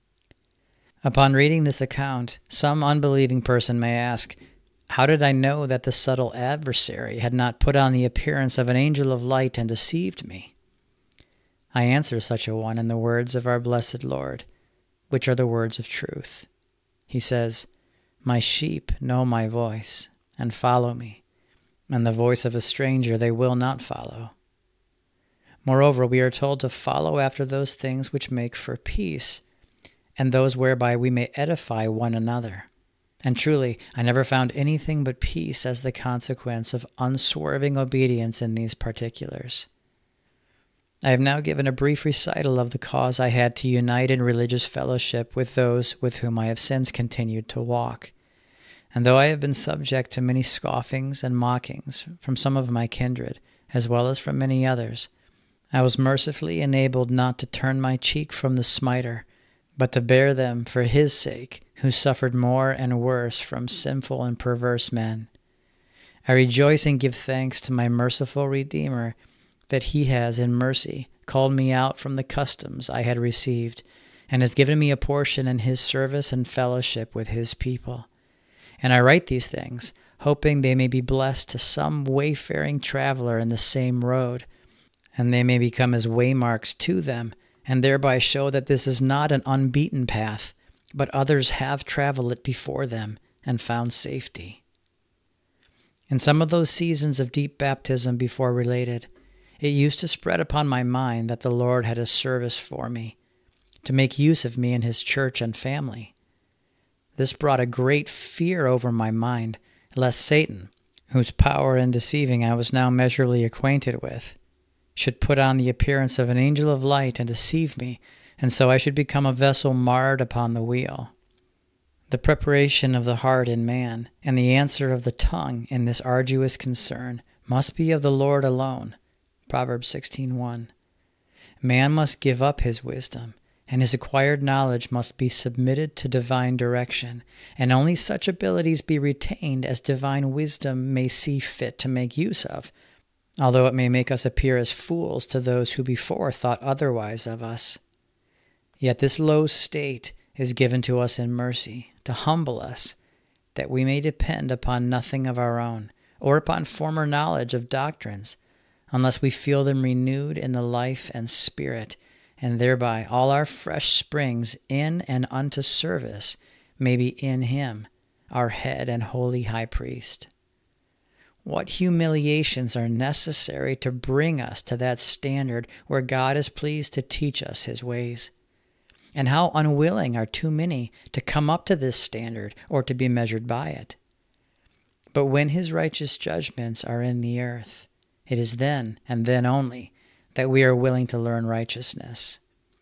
Upon reading this account, some unbelieving person may ask, how did I know that the subtle adversary had not put on the appearance of an angel of light and deceived me? I answer such a one in the words of our blessed Lord, which are the words of truth. He says, "My sheep know my voice, and follow me, and the voice of a stranger they will not follow." Moreover, we are told to follow after those things which make for peace, and those whereby we may edify one another. And truly, I never found anything but peace as the consequence of unswerving obedience in these particulars. I have now given a brief recital of the cause I had to unite in religious fellowship with those with whom I have since continued to walk. And though I have been subject to many scoffings and mockings from some of my kindred, as well as from many others, I was mercifully enabled not to turn my cheek from the smiter, but to bear them for his sake, who suffered more and worse from sinful and perverse men. I rejoice and give thanks to my merciful Redeemer that he has, in mercy, called me out from the customs I had received, and has given me a portion in his service and fellowship with his people. And I write these things, hoping they may be blessed to some wayfaring traveler in the same road, and they may become as waymarks to them, and thereby show that this is not an unbeaten path, but others have traveled it before them and found safety. In some of those seasons of deep baptism before related, it used to spread upon my mind that the Lord had a service for me, to make use of me in his church and family. This brought a great fear over my mind, lest Satan, whose power in deceiving I was now measurably acquainted with, should put on the appearance of an angel of light and deceive me, and so I should become a vessel marred upon the wheel. The preparation of the heart in man, and the answer of the tongue in this arduous concern, must be of the Lord alone. Proverbs 16:1. Man must give up his wisdom, and his acquired knowledge must be submitted to divine direction, and only such abilities be retained as divine wisdom may see fit to make use of, although it may make us appear as fools to those who before thought otherwise of us. Yet this low state is given to us in mercy, to humble us, that we may depend upon nothing of our own, or upon former knowledge of doctrines, unless we feel them renewed in the life and spirit, and thereby all our fresh springs in and unto service may be in him, our head and holy high priest. What humiliations are necessary to bring us to that standard where God is pleased to teach us his ways? And how unwilling are too many to come up to this standard or to be measured by it? But when his righteous judgments are in the earth, it is then, and then only, that we are willing to learn righteousness.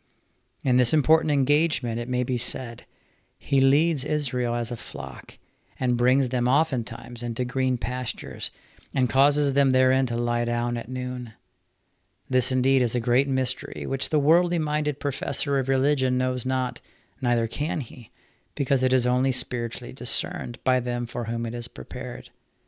In this important engagement, it may be said, he leads Israel as a flock, and brings them oftentimes into green pastures, and causes them therein to lie down at noon. This indeed is a great mystery, which the worldly-minded professor of religion knows not, neither can he, because it is only spiritually discerned by them for whom it is prepared.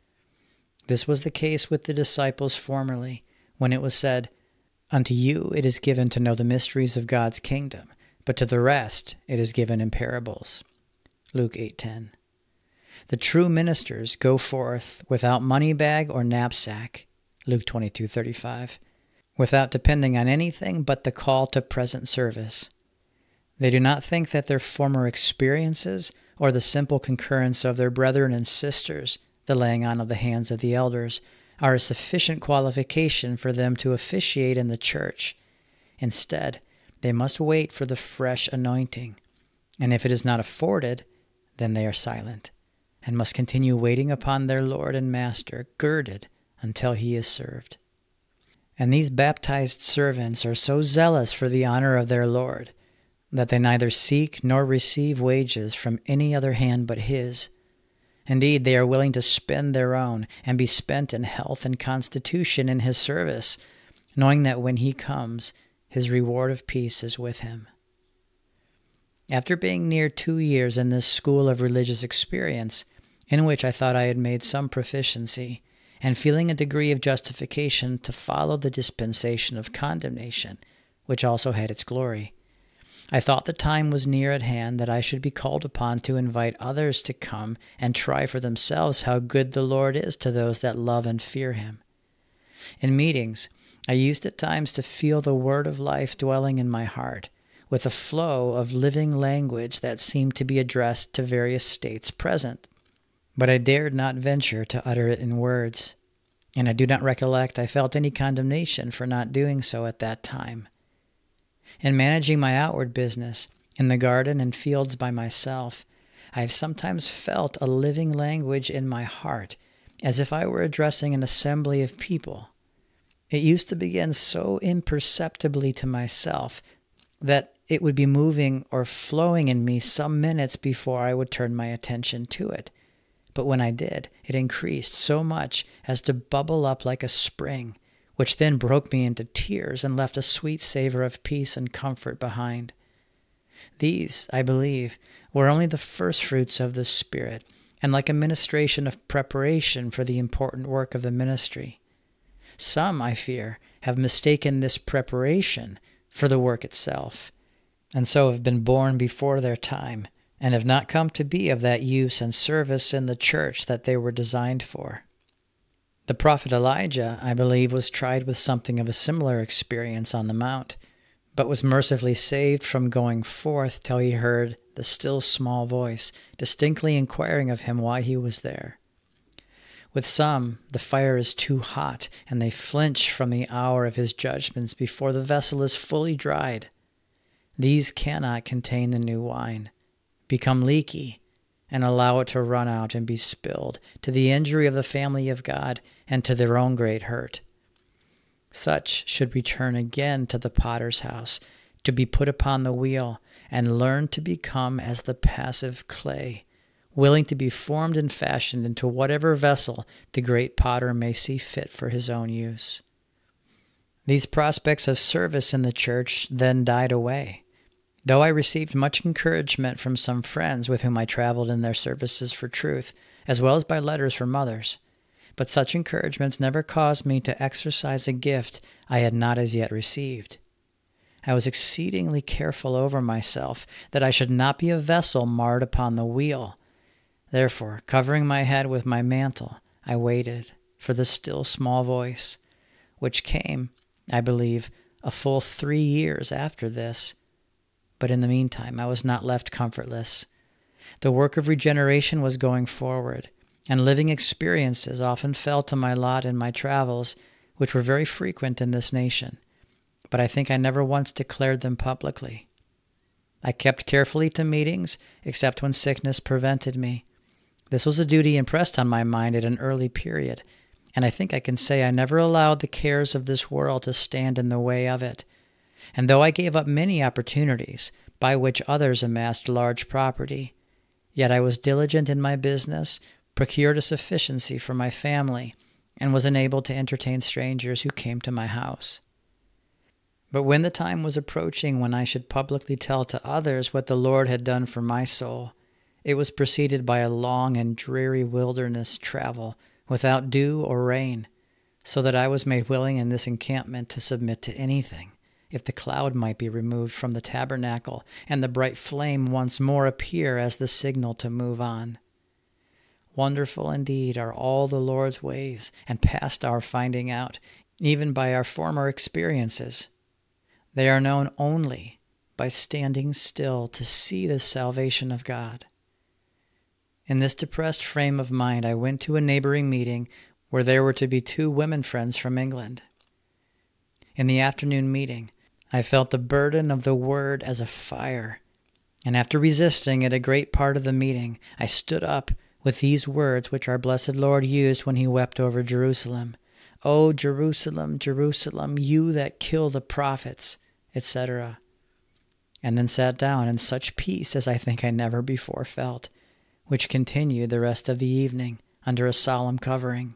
This was the case with the disciples formerly, when it was said, "Unto you it is given to know the mysteries of God's kingdom, but to the rest it is given in parables." Luke 8:10. The true ministers go forth without money bag or knapsack, Luke 22:35, without depending on anything but the call to present service. They do not think that their former experiences or the simple concurrence of their brethren and sisters, the laying on of the hands of the elders, are a sufficient qualification for them to officiate in the church. Instead, they must wait for the fresh anointing, and if it is not afforded, then they are silent, and must continue waiting upon their Lord and Master, girded until he is served. And these baptized servants are so zealous for the honor of their Lord, that they neither seek nor receive wages from any other hand but his. Indeed, they are willing to spend their own, and be spent in health and constitution in his service, knowing that when he comes, his reward of peace is with him. After being near 2 years in this school of religious experience, in which I thought I had made some proficiency, and feeling a degree of justification to follow the dispensation of condemnation, which also had its glory, I thought the time was near at hand that I should be called upon to invite others to come and try for themselves how good the Lord is to those that love and fear him. In meetings, I used at times to feel the word of life dwelling in my heart, with a flow of living language that seemed to be addressed to various states present. But I dared not venture to utter it in words, and I do not recollect I felt any condemnation for not doing so at that time. In managing my outward business, in the garden and fields by myself, I have sometimes felt a living language in my heart, as if I were addressing an assembly of people. It used to begin so imperceptibly to myself that it would be moving or flowing in me some minutes before I would turn my attention to it. But when I did, it increased so much as to bubble up like a spring, which then broke me into tears and left a sweet savor of peace and comfort behind. These, I believe, were only the first fruits of the Spirit, and like a ministration of preparation for the important work of the ministry. Some, I fear, have mistaken this preparation for the work itself, and so have been born before their time, and have not come to be of that use and service in the church that they were designed for. The prophet Elijah, I believe, was tried with something of a similar experience on the mount, but was mercifully saved from going forth till he heard the still small voice distinctly inquiring of him why he was there. With some, the fire is too hot, and they flinch from the hour of his judgments before the vessel is fully dried. These cannot contain the new wine, become leaky, and allow it to run out and be spilled, to the injury of the family of God and to their own great hurt. Such should return again to the potter's house, to be put upon the wheel, and learn to become as the passive clay, willing to be formed and fashioned into whatever vessel the great potter may see fit for his own use. These prospects of service in the church then died away, though I received much encouragement from some friends with whom I traveled in their services for truth, as well as by letters from others. But such encouragements never caused me to exercise a gift I had not as yet received. I was exceedingly careful over myself, that I should not be a vessel marred upon the wheel. Therefore, covering my head with my mantle, I waited for the still small voice, which came, I believe, a full 3 years after this. But in the meantime, I was not left comfortless. The work of regeneration was going forward, and living experiences often fell to my lot in my travels, which were very frequent in this nation. But I think I never once declared them publicly. I kept carefully to meetings, except when sickness prevented me. This was a duty impressed on my mind at an early period, and I think I can say I never allowed the cares of this world to stand in the way of it. And though I gave up many opportunities by which others amassed large property, yet I was diligent in my business, procured a sufficiency for my family, and was enabled to entertain strangers who came to my house. But when the time was approaching when I should publicly tell to others what the Lord had done for my soul, it was preceded by a long and dreary wilderness travel, without dew or rain, so that I was made willing in this encampment to submit to anything, if the cloud might be removed from the tabernacle, and the bright flame once more appear as the signal to move on. Wonderful indeed are all the Lord's ways, and past our finding out, even by our former experiences. They are known only by standing still to see the salvation of God. In this depressed frame of mind, I went to a neighboring meeting where there were to be 2 women friends from England. In the afternoon meeting, I felt the burden of the word as a fire, and after resisting it a great part of the meeting, I stood up with these words which our blessed Lord used when he wept over Jerusalem. O Jerusalem, Jerusalem, you that kill the prophets, etc. And then sat down in such peace as I think I never before felt, which continued the rest of the evening under a solemn covering.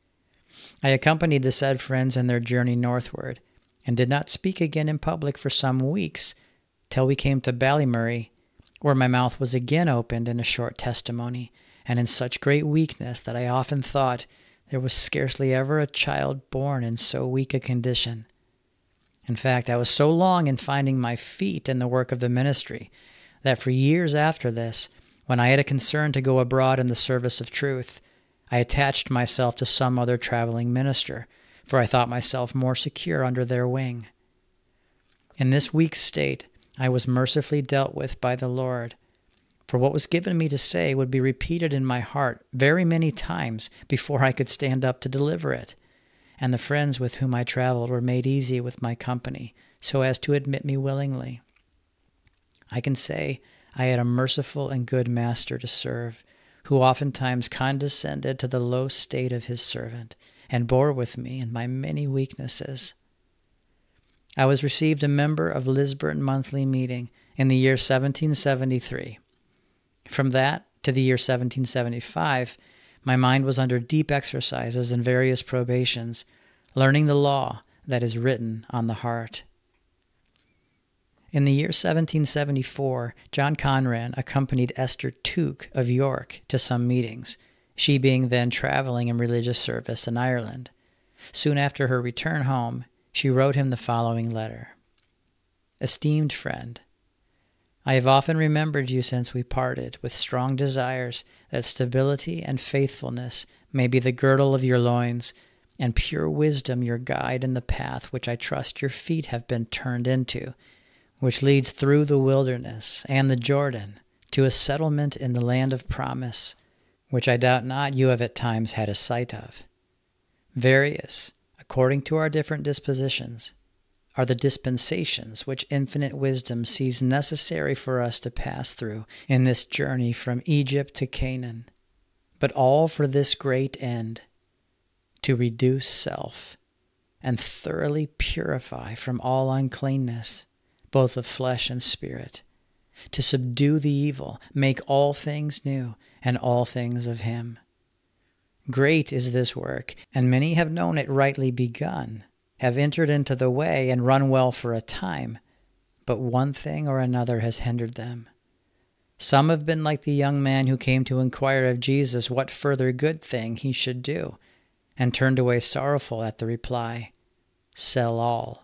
I accompanied the said friends in their journey northward, and did not speak again in public for some weeks, till we came to Ballymurray, where my mouth was again opened in a short testimony, and in such great weakness that I often thought there was scarcely ever a child born in so weak a condition. In fact, I was so long in finding my feet in the work of the ministry, that for years after this, when I had a concern to go abroad in the service of truth, I attached myself to some other traveling minister, for I thought myself more secure under their wing. In this weak state, I was mercifully dealt with by the Lord, for what was given me to say would be repeated in my heart very many times before I could stand up to deliver it, and the friends with whom I traveled were made easy with my company, so as to admit me willingly. I can say I had a merciful and good master to serve, who oftentimes condescended to the low state of his servant, and bore with me in my many weaknesses. I was received a member of Lisburn Monthly Meeting in the year 1773. From that to the year 1775, my mind was under deep exercises and various probations, learning the law that is written on the heart. In the year 1774, John Conran accompanied Esther Tuke of York to some meetings, she being then traveling in religious service in Ireland. Soon after her return home, she wrote him the following letter. Esteemed friend, I have often remembered you since we parted, with strong desires that stability and faithfulness may be the girdle of your loins, and pure wisdom your guide in the path which I trust your feet have been turned into, which leads through the wilderness and the Jordan to a settlement in the land of promise, which I doubt not you have at times had a sight of. Various, according to our different dispositions, are the dispensations which infinite wisdom sees necessary for us to pass through in this journey from Egypt to Canaan, but all for this great end, to reduce self and thoroughly purify from all uncleanness, both of flesh and spirit, to subdue the evil, make all things new, and all things of him. Great is this work, and many have known it rightly begun, have entered into the way and run well for a time, but one thing or another has hindered them. Some have been like the young man who came to inquire of Jesus what further good thing he should do, and turned away sorrowful at the reply, "Sell all."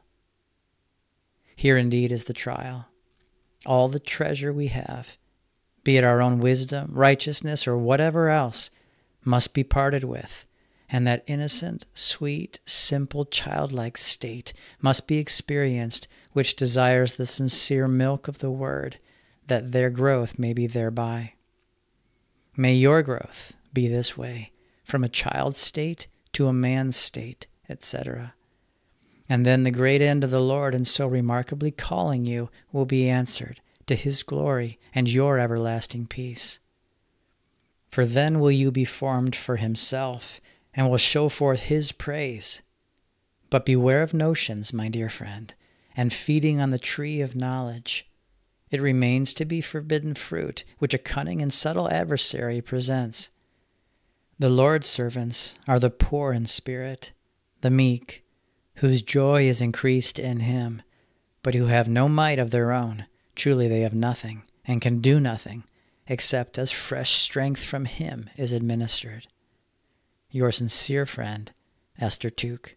Here indeed is the trial. All the treasure we have, be it our own wisdom, righteousness, or whatever else, must be parted with, and that innocent, sweet, simple, childlike state must be experienced which desires the sincere milk of the Word, that their growth may be thereby. May your growth be this way, from a child's state to a man's state, etc. And then the great end of the Lord in so remarkably calling you will be answered, to his glory and your everlasting peace. For then will you be formed for himself, and will show forth his praise. But beware of notions, my dear friend, and feeding on the tree of knowledge. It remains to be forbidden fruit, which a cunning and subtle adversary presents. The Lord's servants are the poor in spirit, the meek, whose joy is increased in him, but who have no might of their own. Truly they have nothing, and can do nothing, except as fresh strength from him is administered. Your sincere friend, Esther Tuke.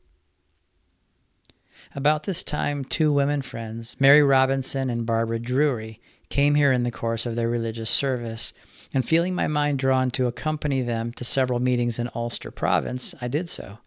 About this time, two women friends, Mary Robinson and Barbara Drury, came here in the course of their religious service, and feeling my mind drawn to accompany them to several meetings in Ulster Province, I did so.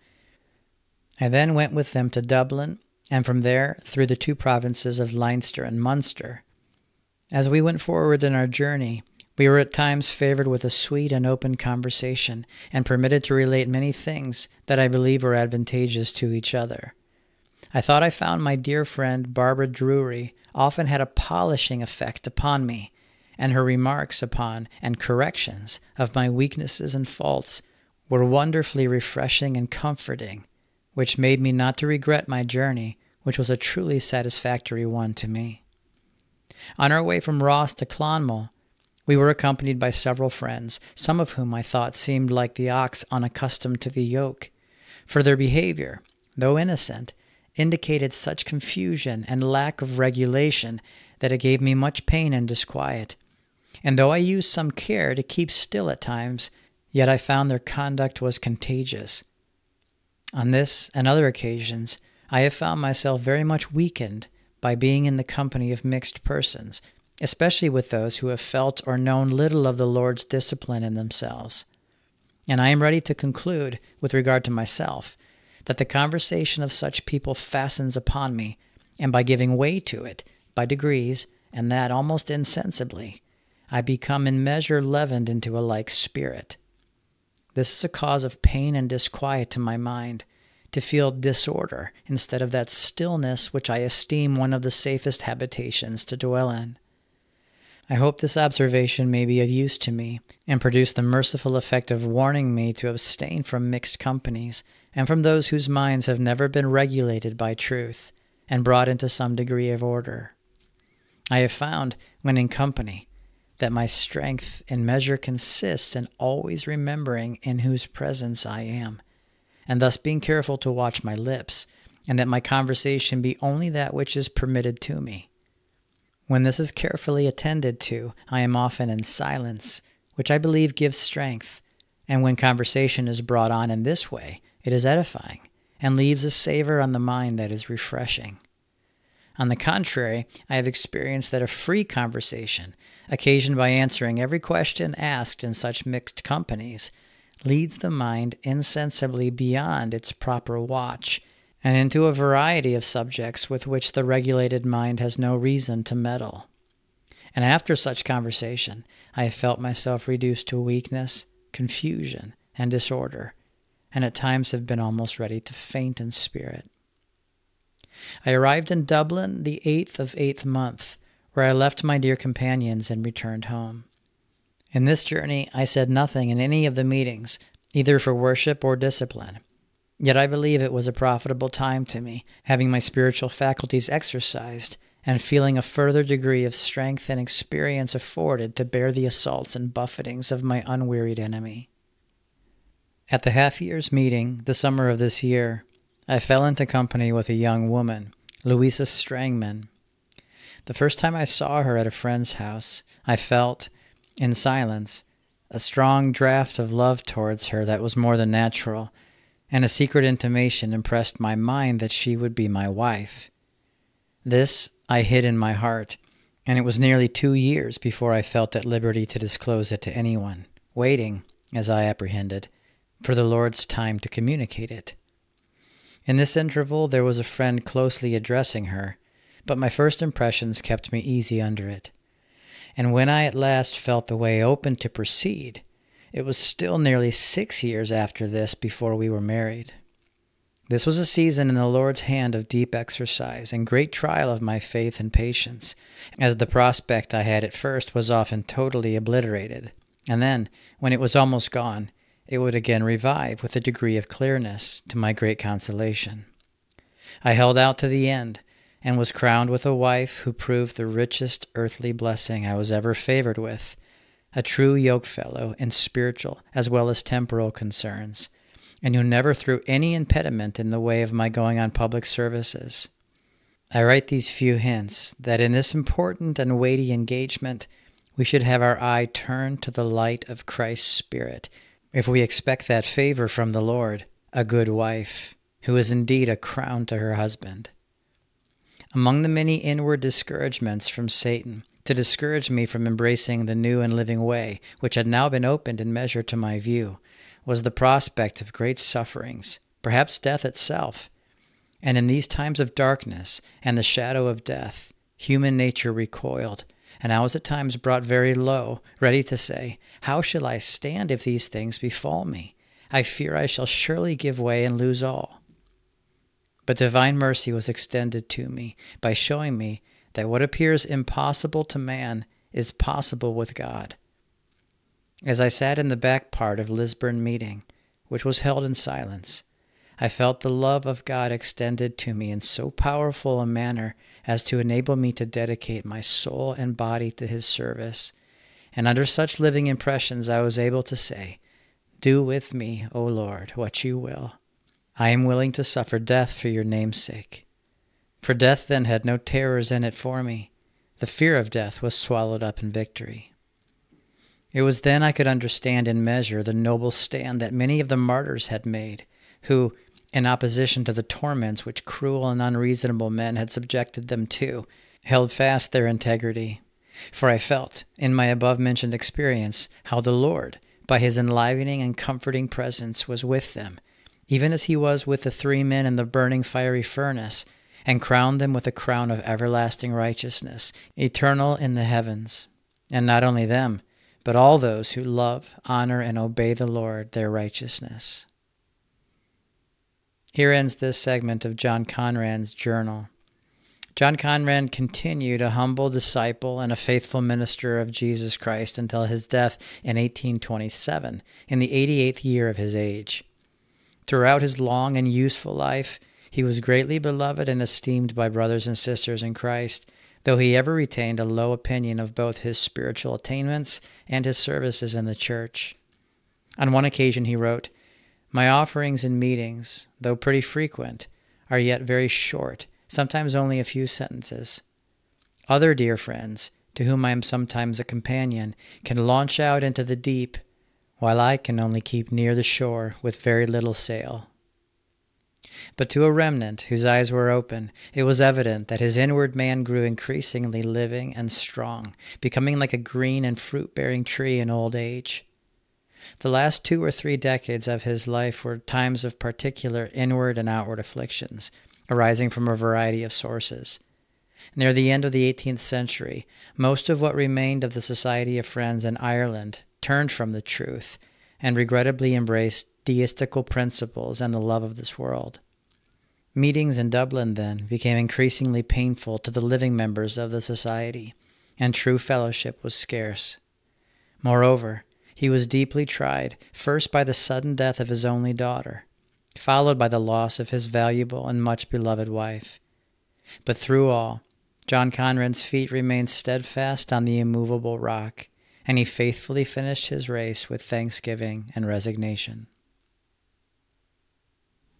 I then went with them to Dublin, and from there through the two provinces of Leinster and Munster. As we went forward in our journey, we were at times favored with a sweet and open conversation, and permitted to relate many things that I believe were advantageous to each other. I thought I found my dear friend Barbara Drury often had a polishing effect upon me, and her remarks upon and corrections of my weaknesses and faults were wonderfully refreshing and comforting, which made me not to regret my journey, which was a truly satisfactory one to me. On our way from Ross to Clonmel, we were accompanied by several friends, some of whom I thought seemed like the ox unaccustomed to the yoke, for their behavior, though innocent, indicated such confusion and lack of regulation that it gave me much pain and disquiet. And though I used some care to keep still at times, yet I found their conduct was contagious. On this and other occasions, I have found myself very much weakened by being in the company of mixed persons, especially with those who have felt or known little of the Lord's discipline in themselves. And I am ready to conclude, with regard to myself, that the conversation of such people fastens upon me, and by giving way to it, by degrees, and that almost insensibly, I become in measure leavened into a like spirit. This is a cause of pain and disquiet to my mind, to feel disorder instead of that stillness which I esteem one of the safest habitations to dwell in. I hope this observation may be of use to me and produce the merciful effect of warning me to abstain from mixed companies and from those whose minds have never been regulated by truth and brought into some degree of order. I have found, when in company, that my strength in measure consists in always remembering in whose presence I am, and thus being careful to watch my lips, and that my conversation be only that which is permitted to me. When this is carefully attended to, I am often in silence, which I believe gives strength, and when conversation is brought on in this way, it is edifying, and leaves a savor on the mind that is refreshing. On the contrary, I have experienced that a free conversation, occasioned by answering every question asked in such mixed companies, leads the mind insensibly beyond its proper watch, and into a variety of subjects with which the regulated mind has no reason to meddle. And after such conversation, I have felt myself reduced to weakness, confusion, and disorder, and at times have been almost ready to faint in spirit. I arrived in Dublin the 8th of 8th month, where I left my dear companions and returned home. In this journey I said nothing in any of the meetings, either for worship or discipline. Yet I believe it was a profitable time to me, having my spiritual faculties exercised, and feeling a further degree of strength and experience afforded to bear the assaults and buffetings of my unwearied enemy. At the half-year's meeting, the summer of this year, I fell into company with a young woman, Louisa Strangman. The first time I saw her at a friend's house, I felt, in silence, a strong draught of love towards her that was more than natural, and a secret intimation impressed my mind that she would be my wife. This I hid in my heart, and it was nearly 2 years before I felt at liberty to disclose it to anyone, waiting, as I apprehended, for the Lord's time to communicate it. In this interval there was a friend closely addressing her, but my first impressions kept me easy under it. And when I at last felt the way open to proceed, it was still nearly 6 years after this before we were married. This was a season in the Lord's hand of deep exercise and great trial of my faith and patience, as the prospect I had at first was often totally obliterated, and then, when it was almost gone, it would again revive with a degree of clearness, to my great consolation. I held out to the end, and was crowned with a wife who proved the richest earthly blessing I was ever favored with, a true yokefellow in spiritual as well as temporal concerns, and who never threw any impediment in the way of my going on public services. I write these few hints that in this important and weighty engagement we should have our eye turned to the light of Christ's Spirit, if we expect that favor from the Lord, a good wife, who is indeed a crown to her husband. Among the many inward discouragements from Satan to discourage me from embracing the new and living way, which had now been opened in measure to my view, was the prospect of great sufferings, perhaps death itself. And in these times of darkness and the shadow of death, human nature recoiled, and I was at times brought very low, ready to say, "How shall I stand if these things befall me? I fear I shall surely give way and lose all." But divine mercy was extended to me by showing me that what appears impossible to man is possible with God. As I sat in the back part of Lisburn meeting, which was held in silence, I felt the love of God extended to me in so powerful a manner as to enable me to dedicate my soul and body to His service, and under such living impressions I was able to say, "Do with me, O Lord, what you will. I am willing to suffer death for your name's sake." For death then had no terrors in it for me. The fear of death was swallowed up in victory. It was then I could understand in measure the noble stand that many of the martyrs had made, who, in opposition to the torments which cruel and unreasonable men had subjected them to, held fast their integrity. For I felt, in my above-mentioned experience, how the Lord, by His enlivening and comforting presence, was with them, even as He was with the 3 men in the burning fiery furnace, and crowned them with a crown of everlasting righteousness, eternal in the heavens. And not only them, but all those who love, honor, and obey the Lord, their righteousness. Here ends this segment of John Conran's journal. John Conrad continued a humble disciple and a faithful minister of Jesus Christ until his death in 1827, in the 88th year of his age. Throughout his long and useful life, he was greatly beloved and esteemed by brothers and sisters in Christ, though he ever retained a low opinion of both his spiritual attainments and his services in the church. On one occasion he wrote, "My offerings and meetings, though pretty frequent, are yet very short, sometimes only a few sentences. Other dear friends, to whom I am sometimes a companion, can launch out into the deep, while I can only keep near the shore with very little sail." But to a remnant whose eyes were open, it was evident that his inward man grew increasingly living and strong, becoming like a green and fruit-bearing tree in old age. The last 2 or 3 decades of his life were times of particular inward and outward afflictions, arising from a variety of sources. Near the end of the 18th century, most of what remained of the Society of Friends in Ireland turned from the truth and regrettably embraced deistical principles and the love of this world. Meetings in Dublin, then, became increasingly painful to the living members of the society, and true fellowship was scarce. Moreover, he was deeply tried, first by the sudden death of his only daughter, followed by the loss of his valuable and much beloved wife. But through all, John Conrad's feet remained steadfast on the immovable rock, and he faithfully finished his race with thanksgiving and resignation.